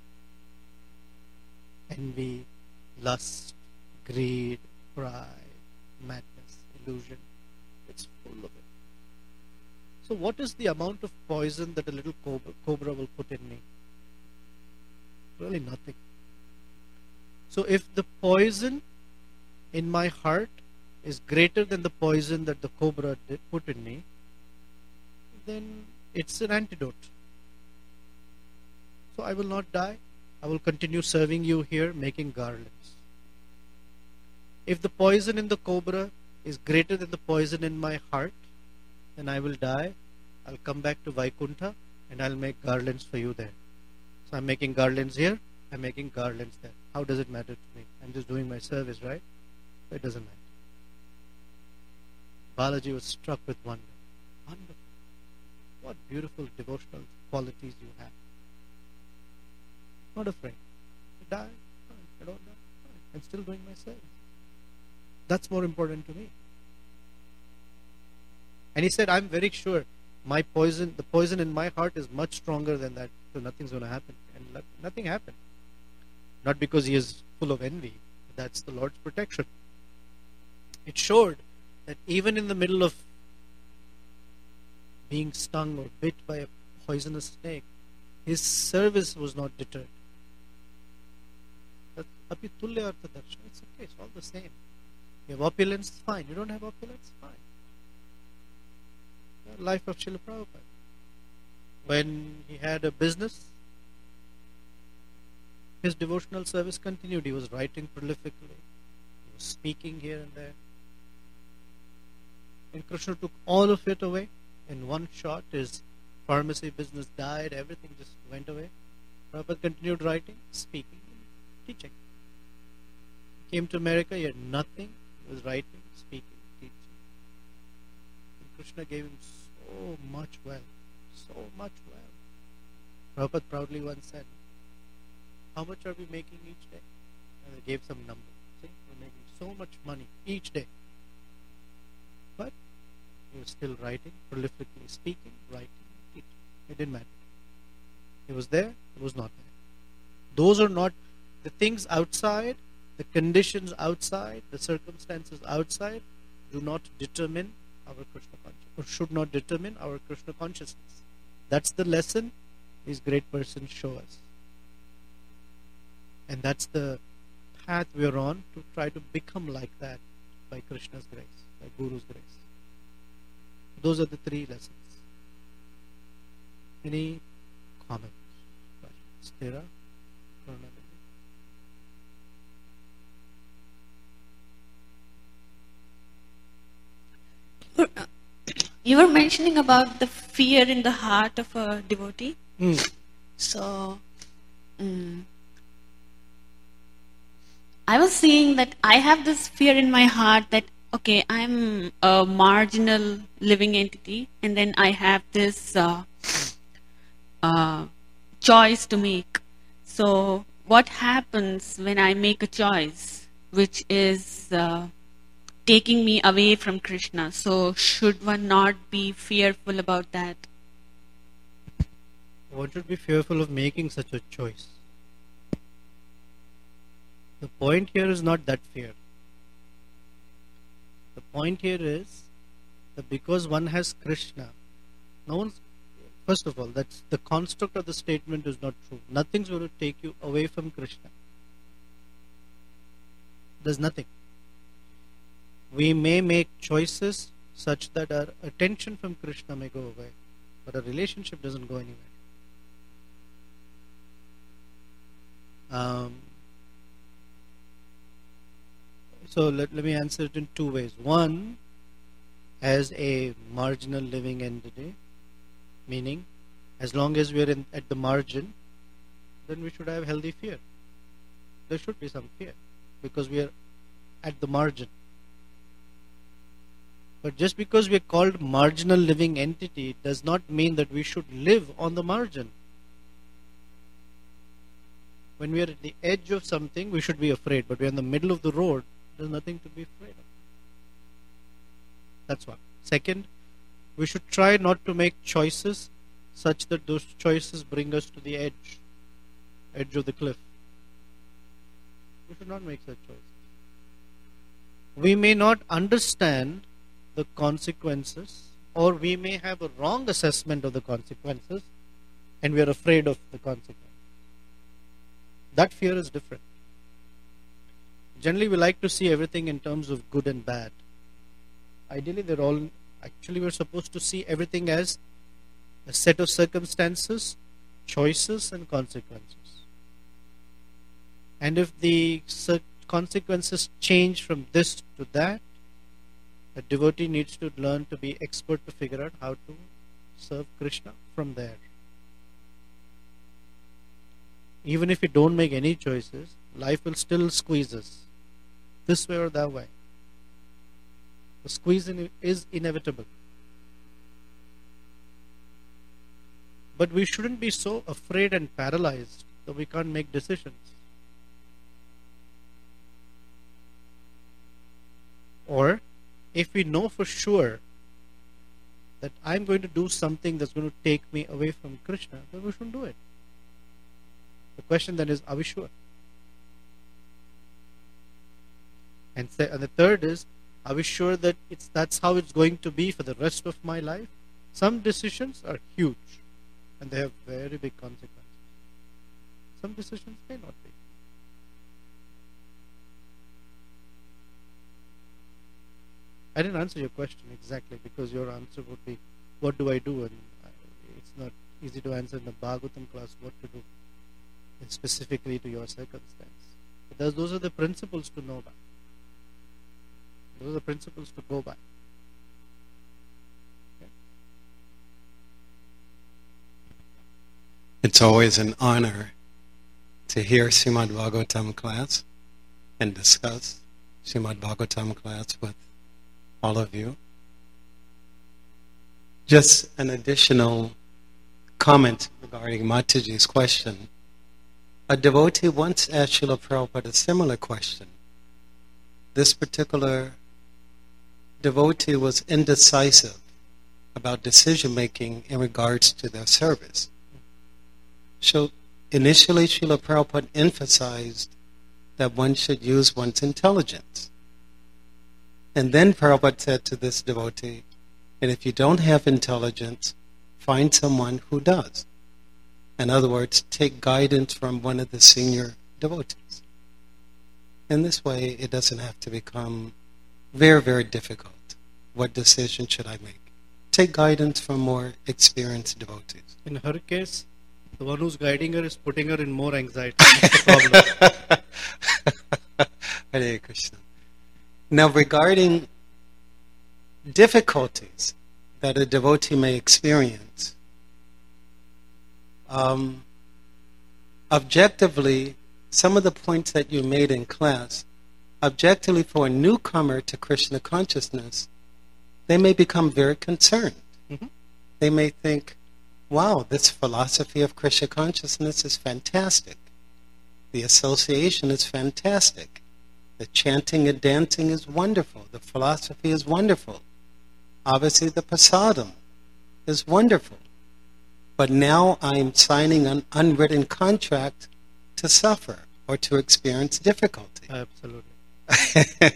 Envy, lust, greed, pride, madness, illusion. It's full of it. So what is the amount of poison that a little cobra will put in me? Really nothing. So if the poison in my heart is greater than the poison that the cobra put in me, then it's an antidote. So I will not die. I will continue serving you here, making garlands. If the poison in the cobra is greater than the poison in my heart, then I will die. I'll come back to Vaikuntha and I'll make garlands for you there. So I'm making garlands here, I'm making garlands there. How does it matter to me? I'm just doing my service, right? So it doesn't matter. Balaji was struck with wonder. Wonderful. What beautiful devotional qualities you have. Not afraid. I die, fine. I don't die, fine. I'm still doing my service. That's more important to me. And he said, I'm very sure the poison in my heart is much stronger than that, so nothing's going to happen. And nothing happened. Not because he is full of envy. That's the Lord's protection. It showed that even in the middle of being stung or bit by a poisonous snake, his service was not deterred. It's okay, it's all the same. You have opulence, fine. You don't have opulence, fine. The life of Srila Prabhupada. When he had a business, his devotional service continued. He was writing prolifically. He was speaking here and there. And Krishna took all of it away. In one shot, his pharmacy business died. Everything just went away. Prabhupada continued writing, speaking, and teaching. He came to America. He had nothing. He was writing, speaking, teaching. And Krishna gave him so much wealth. So much wealth. Prabhupada proudly once said, how much are we making each day? And they gave some number. See, we're making so much money each day. But he was still writing, prolifically speaking, writing, teaching. It didn't matter. He was there, he was not there. Those are not the things outside, the conditions outside, the circumstances outside do not determine our Krishna consciousness, or should not determine our Krishna consciousness. That's the lesson these great persons show us. And that's the path we are on to try to become like that by Krishna's grace, by Guru's grace. Those are the three lessons. Any comments? Stira? You were mentioning about the fear in the heart of a devotee. So, I was seeing that I have this fear in my heart that, okay, I'm a marginal living entity, and then I have this choice to make. So, what happens when I make a choice which is taking me away from Krishna? So, should one not be fearful about that? One should be fearful of making such a choice. The point here is not that fear. The point here is that because one has Krishna, no one's, First of all, that's the construct of the statement is not true. Nothing's going to take you away from Krishna. There's nothing. We may make choices such that our attention from Krishna may go away, but our relationship doesn't go anywhere. So let me answer it in two ways. One, as a marginal living entity, meaning as long as we are at the margin, then we should have healthy fear. There should be some fear because we are at the margin. But just because we are called marginal living entity does not mean that we should live on the margin. When we are at the edge of something, we should be afraid. But we are in the middle of the road, there's nothing to be afraid of. That's one. Second, we should try not to make choices such that those choices bring us to the edge of the cliff. We should not make such choices. We may not understand the consequences, or we may have a wrong assessment of the consequences, and we are afraid of the consequences. That fear is different. Generally, we like to see everything in terms of good and bad. Ideally, we're supposed to see everything as a set of circumstances, choices, and consequences. And if the consequences change from this to that, a devotee needs to learn to be expert to figure out how to serve Krishna from there. Even if we don't make any choices, life will still squeeze us, this way or that way. The squeezing is inevitable. But we shouldn't be so afraid and paralyzed that we can't make decisions. Or, if we know for sure that I'm going to do something that's going to take me away from Krishna, then we shouldn't do it. The question then is, are we sure? And the third is, are we sure that that's how it's going to be for the rest of my life? Some decisions are huge and they have very big consequences. Some decisions may not be. I didn't answer your question exactly because your answer would be, what do I do? And it's not easy to answer in a Bhagavatam class what to do specifically to your circumstance. But those are the principles to know by. Those are the principles to go by. Okay. It's always an honor to hear Srimad Bhagavatam class and discuss Srimad Bhagavatam class with all of you. Just an additional comment regarding Mataji's question. A devotee once asked Srila Prabhupada a similar question. This particular devotee was indecisive about decision making in regards to their service. So initially Srila Prabhupada emphasized that one should use one's intelligence. And then Prabhupada said to this devotee, and if you don't have intelligence, find someone who does. In other words, take guidance from one of the senior devotees. In this way, it doesn't have to become very, very difficult. What decision should I make? Take guidance from more experienced devotees. In her case, the one who's guiding her is putting her in more anxiety. That's the problem. Hare Krishna. Now, regarding difficulties that a devotee may experience, objectively, some of the points that you made in class, objectively for a newcomer to Krishna consciousness, they may become very concerned. Mm-hmm. They may think, wow, this philosophy of Krishna consciousness is fantastic. The association is fantastic. The chanting and dancing is wonderful. The philosophy is wonderful. Obviously, the prasadam is wonderful. But now I'm signing an unwritten contract to suffer or to experience difficulty. Absolutely.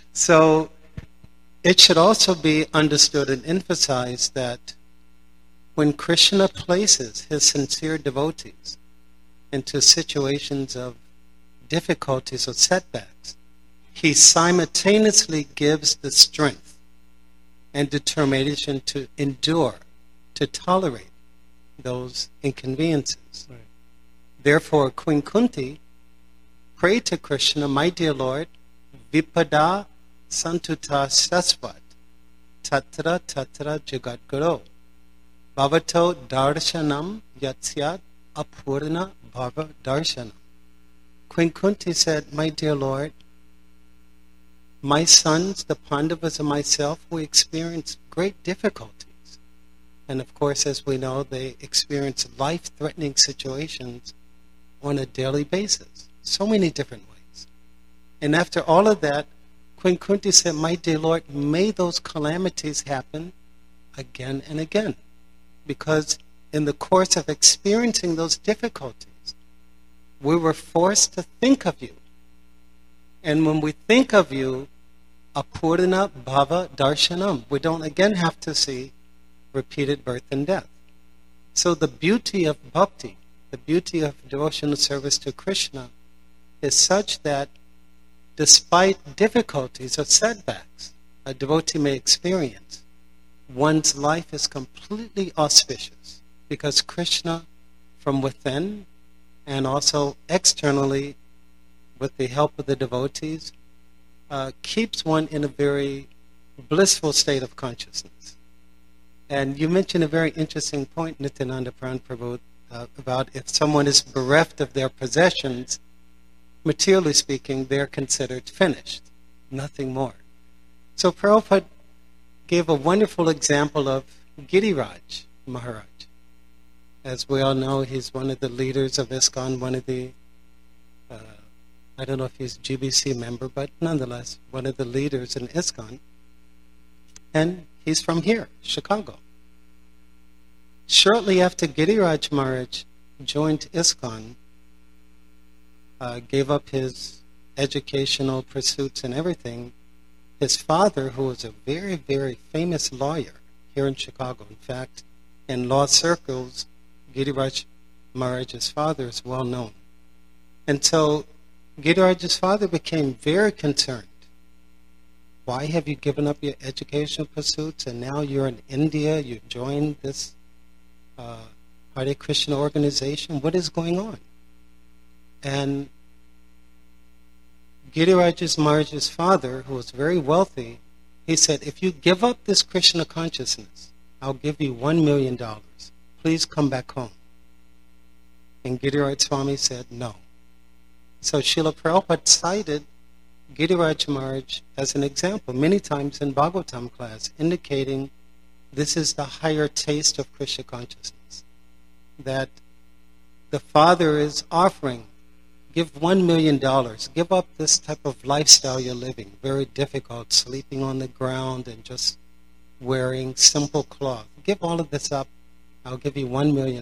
So it should also be understood and emphasized that when Krishna places his sincere devotees into situations of difficulties or setbacks, he simultaneously gives the strength and determination to endure, to tolerate those inconveniences. Right. Therefore, Queen Kunti prayed to Krishna, "My dear Lord, vipada santuta sasvat, tatra tatra jagadguru, bhavato darshanam yatsyat apurna bhava darshanam." Queen Kunti said, "My dear Lord, my sons, the Pandavas, and myself, we experienced great difficulties. And of course, as we know, they experience life-threatening situations on a daily basis, so many different ways. And after all of that, Queen Kunti said, 'My dear Lord, may those calamities happen again and again.' Because in the course of experiencing those difficulties, we were forced to think of you. And when we think of you, apurna bhava darshanam, we don't again have to see repeated birth and death. So the beauty of bhakti, the beauty of devotional service to Krishna, is such that despite difficulties or setbacks a devotee may experience, one's life is completely auspicious because Krishna, from within and also externally, with the help of the devotees, keeps one in a very blissful state of consciousness. And you mentioned a very interesting point, Nityananda Pran Prabhu, about if someone is bereft of their possessions, materially speaking, they're considered finished, nothing more. So Prabhupada gave a wonderful example of Giriraj Maharaj. As we all know, he's one of the leaders of ISKCON, one of the I don't know if he's a GBC member, but nonetheless, one of the leaders in ISKCON. And he's from here, Chicago. Shortly after Giriraj Maharaj joined ISKCON, gave up his educational pursuits and everything, his father, who was a very, very famous lawyer here in Chicago, in fact, in law circles, Giriraj Maharaj's father is well known. And so Giriraj's father became very concerned. Why have you given up your educational pursuits and now you're in India, you joined this Hare Krishna organization? What is going on? And Giriraj Maharaj's father, who was very wealthy, he said, "If you give up this Krishna consciousness, I'll give you $1 million. Please come back home." And Giriraj Swami said, "No." So Srila Prabhupada cited Giriraj Maharaj as an example many times in Bhagavatam class, indicating this is the higher taste of Krishna consciousness. That the Father is offering, give $1 million, give up this type of lifestyle you're living, very difficult, sleeping on the ground and just wearing simple cloth. Give all of this up, I'll give you $1 million.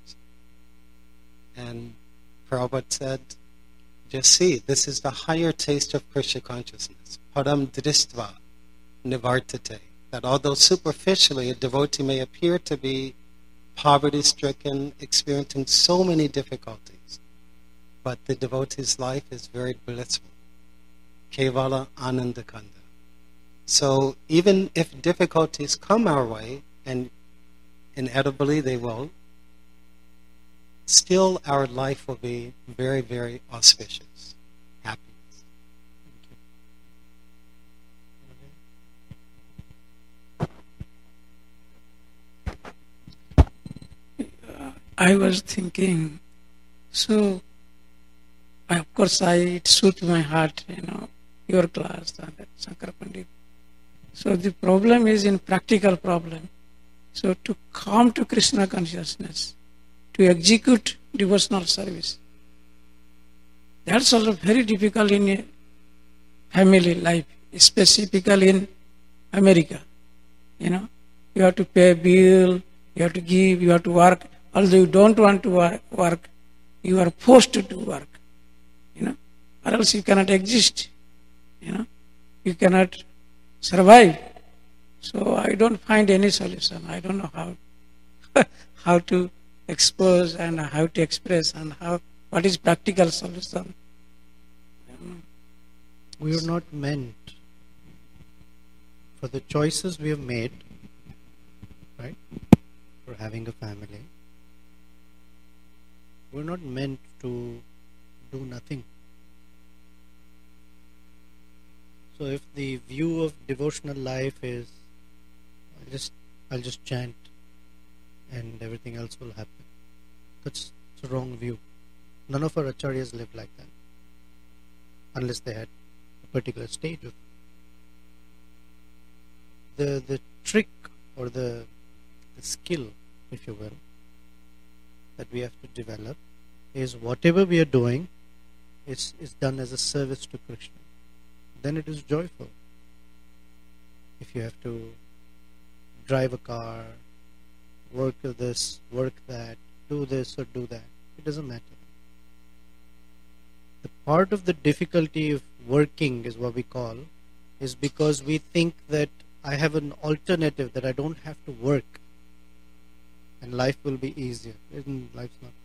And Prabhupada said, just see, this is the higher taste of Krishna consciousness. Param dristva nivartate. That although superficially a devotee may appear to be poverty-stricken, experiencing so many difficulties, but the devotee's life is very blissful. Kevala anandakanda. So even if difficulties come our way, and inevitably they will, still our life will be very, very auspicious. Happiness. I was thinking, so of course it suits my heart, your class and Shankar Pandit. So the problem is in practical problem. So to come to Krishna consciousness, to execute devotional service, that's also very difficult in a family life, specifically in America. You have to pay a bill, you have to give, you have to work. Although you don't want to work, you are forced to do work. Or else you cannot exist. You cannot survive. So I don't find any solution. I don't know how to expose and how to express and what is practical solution. We are not meant for the choices we have made, right? For having a family. We're not meant to do nothing. So if the view of devotional life is I'll just chant and everything else will happen, that's a wrong view. None of our acharyas lived like that, unless they had a particular stage of the trick or the skill, if you will, that we have to develop is whatever we are doing is done as a service to Krishna. Then it is joyful. If you have to drive a car, work this, work that, do this or do that, it doesn't matter. The part of the difficulty of working is what we call is because we think that I have an alternative, that I don't have to work and life will be easier. Life's not.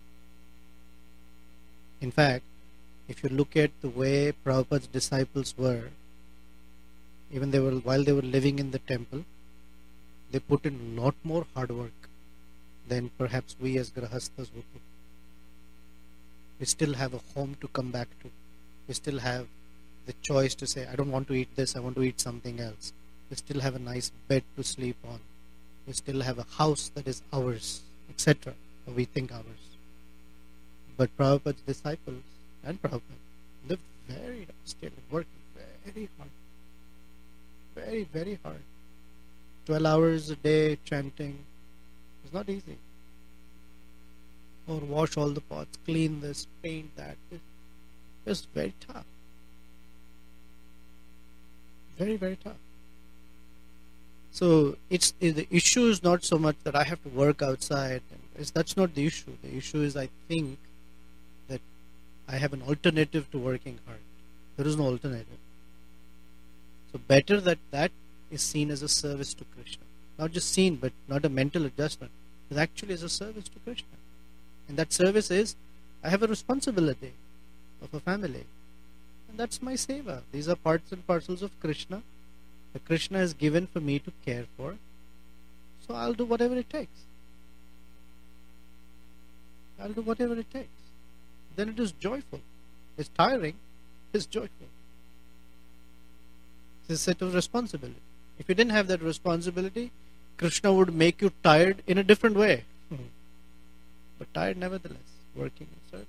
In fact, if you look at the way Prabhupada's disciples were, even while they were living in the temple, they put in a lot more hard work than perhaps we as Grahasthas would put. We still have a home to come back to. We still have the choice to say, I don't want to eat this, I want to eat something else. We still have a nice bed to sleep on. We still have a house that is ours, etc. Or we think ours. But Prabhupada's disciples and Prabhupada lived very still, worked very hard. Very, very hard. 12 hours a day chanting. It's not easy. Or wash all the pots, clean this, paint that. It's very tough. Very, very tough. So the issue is not so much that I have to work outside. That's not the issue. The issue is I think that I have an alternative to working hard. There is no alternative. So better that is seen as a service to Krishna. Not just seen, but not a mental adjustment. It actually is a service to Krishna. And that service is, I have a responsibility of a family. And that's my seva. These are parts and parcels of Krishna that Krishna has given for me to care for. So I'll do whatever it takes. I'll do whatever it takes. Then it is joyful. It's tiring. It's joyful. It's a set of responsibility. If you didn't have that responsibility, Krishna would make you tired in a different way. But tired nevertheless, working and serving.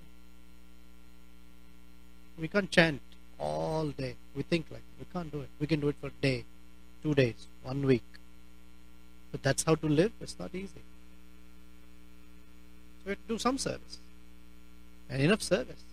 We can't chant all day. We think like that. We can't do it. We can do it for a day, 2 days, 1 week. But that's how to live. It's not easy. So we have to do some service. And enough service.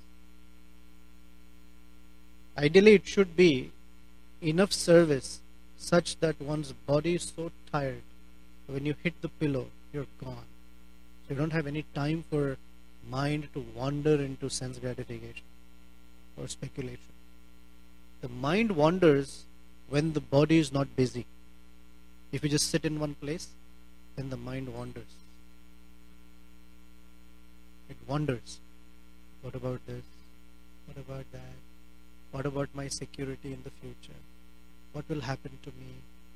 Ideally it should be enough service such that one's body is so tired when you hit the pillow, you're gone. So you don't have any time for mind to wander into sense gratification or speculation. The mind wanders when the body is not busy. If you just sit in one place, then the mind wanders. It wanders. What about this? What about that? What about my security in the future? What will happen to me?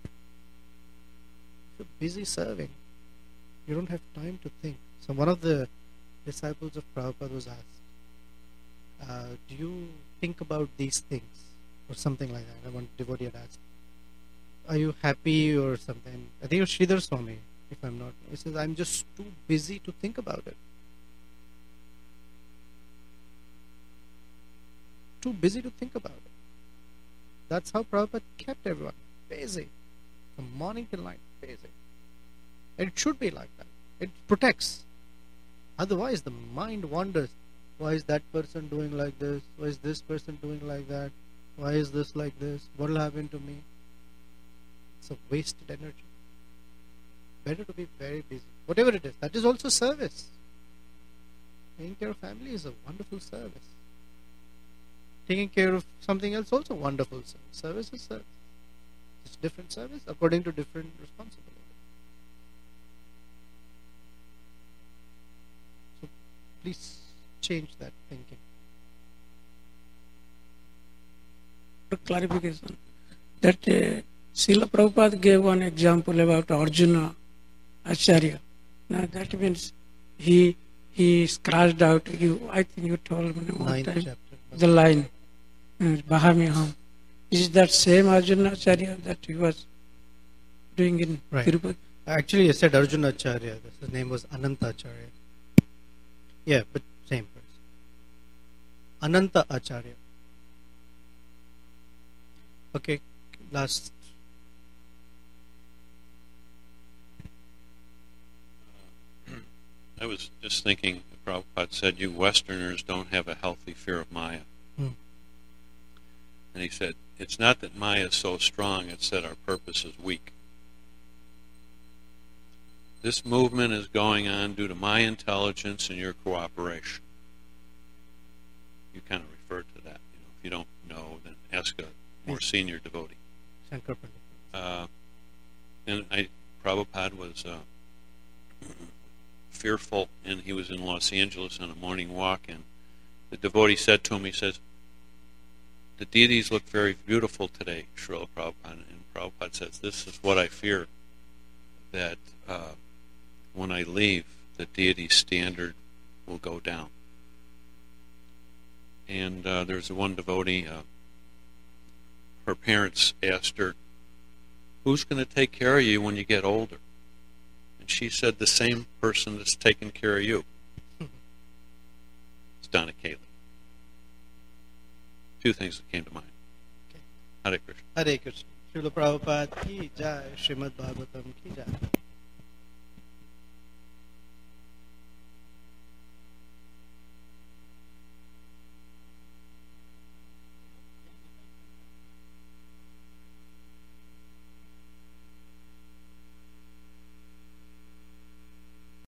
If you're busy serving, you don't have time to think. So one of the disciples of Prabhupada was asked, do you think about these things? Or something like that. One devotee had asked, are you happy or something? I think it was Sridhar Swami, if I'm not. He says, I'm just too busy to think about it. Too busy to think about it. That's how Prabhupada kept everyone busy. From morning till night, busy. And it should be like that. It protects. Otherwise, the mind wanders. Why is that person doing like this? Why is this person doing like that? Why is this like this? What will happen to me? It's a wasted energy. Better to be very busy. Whatever it is, that is also service. Taking care of family is a wonderful service. Taking care of something else also wonderful service. Service is service. It's different service according to different responsibility. please change that thinking. For clarification, that Srila Prabhupada gave one example about Arjuna Acharya. Now that means he scratched out. I think you told me one Ninth time chapter. the line, Bahamiham. Is that same Arjuna Acharya that he was doing in Right. Tirupati? Actually, I said Arjuna Acharya. His name was Ananta Acharya. Yeah, but same person. Ananta Acharya. Okay, last. I was just thinking, Prabhupada said, you Westerners don't have a healthy fear of Maya. Hmm. And he said, it's not that Maya is so strong, it's that our purpose is weak. This movement is going on due to my intelligence and your cooperation. You kind of refer to that. If you don't know, then ask a more senior devotee. Shankar Pandit. And Prabhupada was fearful, and he was in Los Angeles on a morning walk, and the devotee said to him, he says, the deities look very beautiful today, Srila Prabhupada. And Prabhupada says, this is what I fear, that when I leave, the deity's standard will go down. And there's one devotee, her parents asked her, who's going to take care of you when you get older? And she said, the same person that's taking care of you. It's Donna Cayley. Two things that came to mind. Okay. Hare Krishna. Hare Krishna. Srila Prabhupada ki jai. Srimad Bhagavatam ki jai.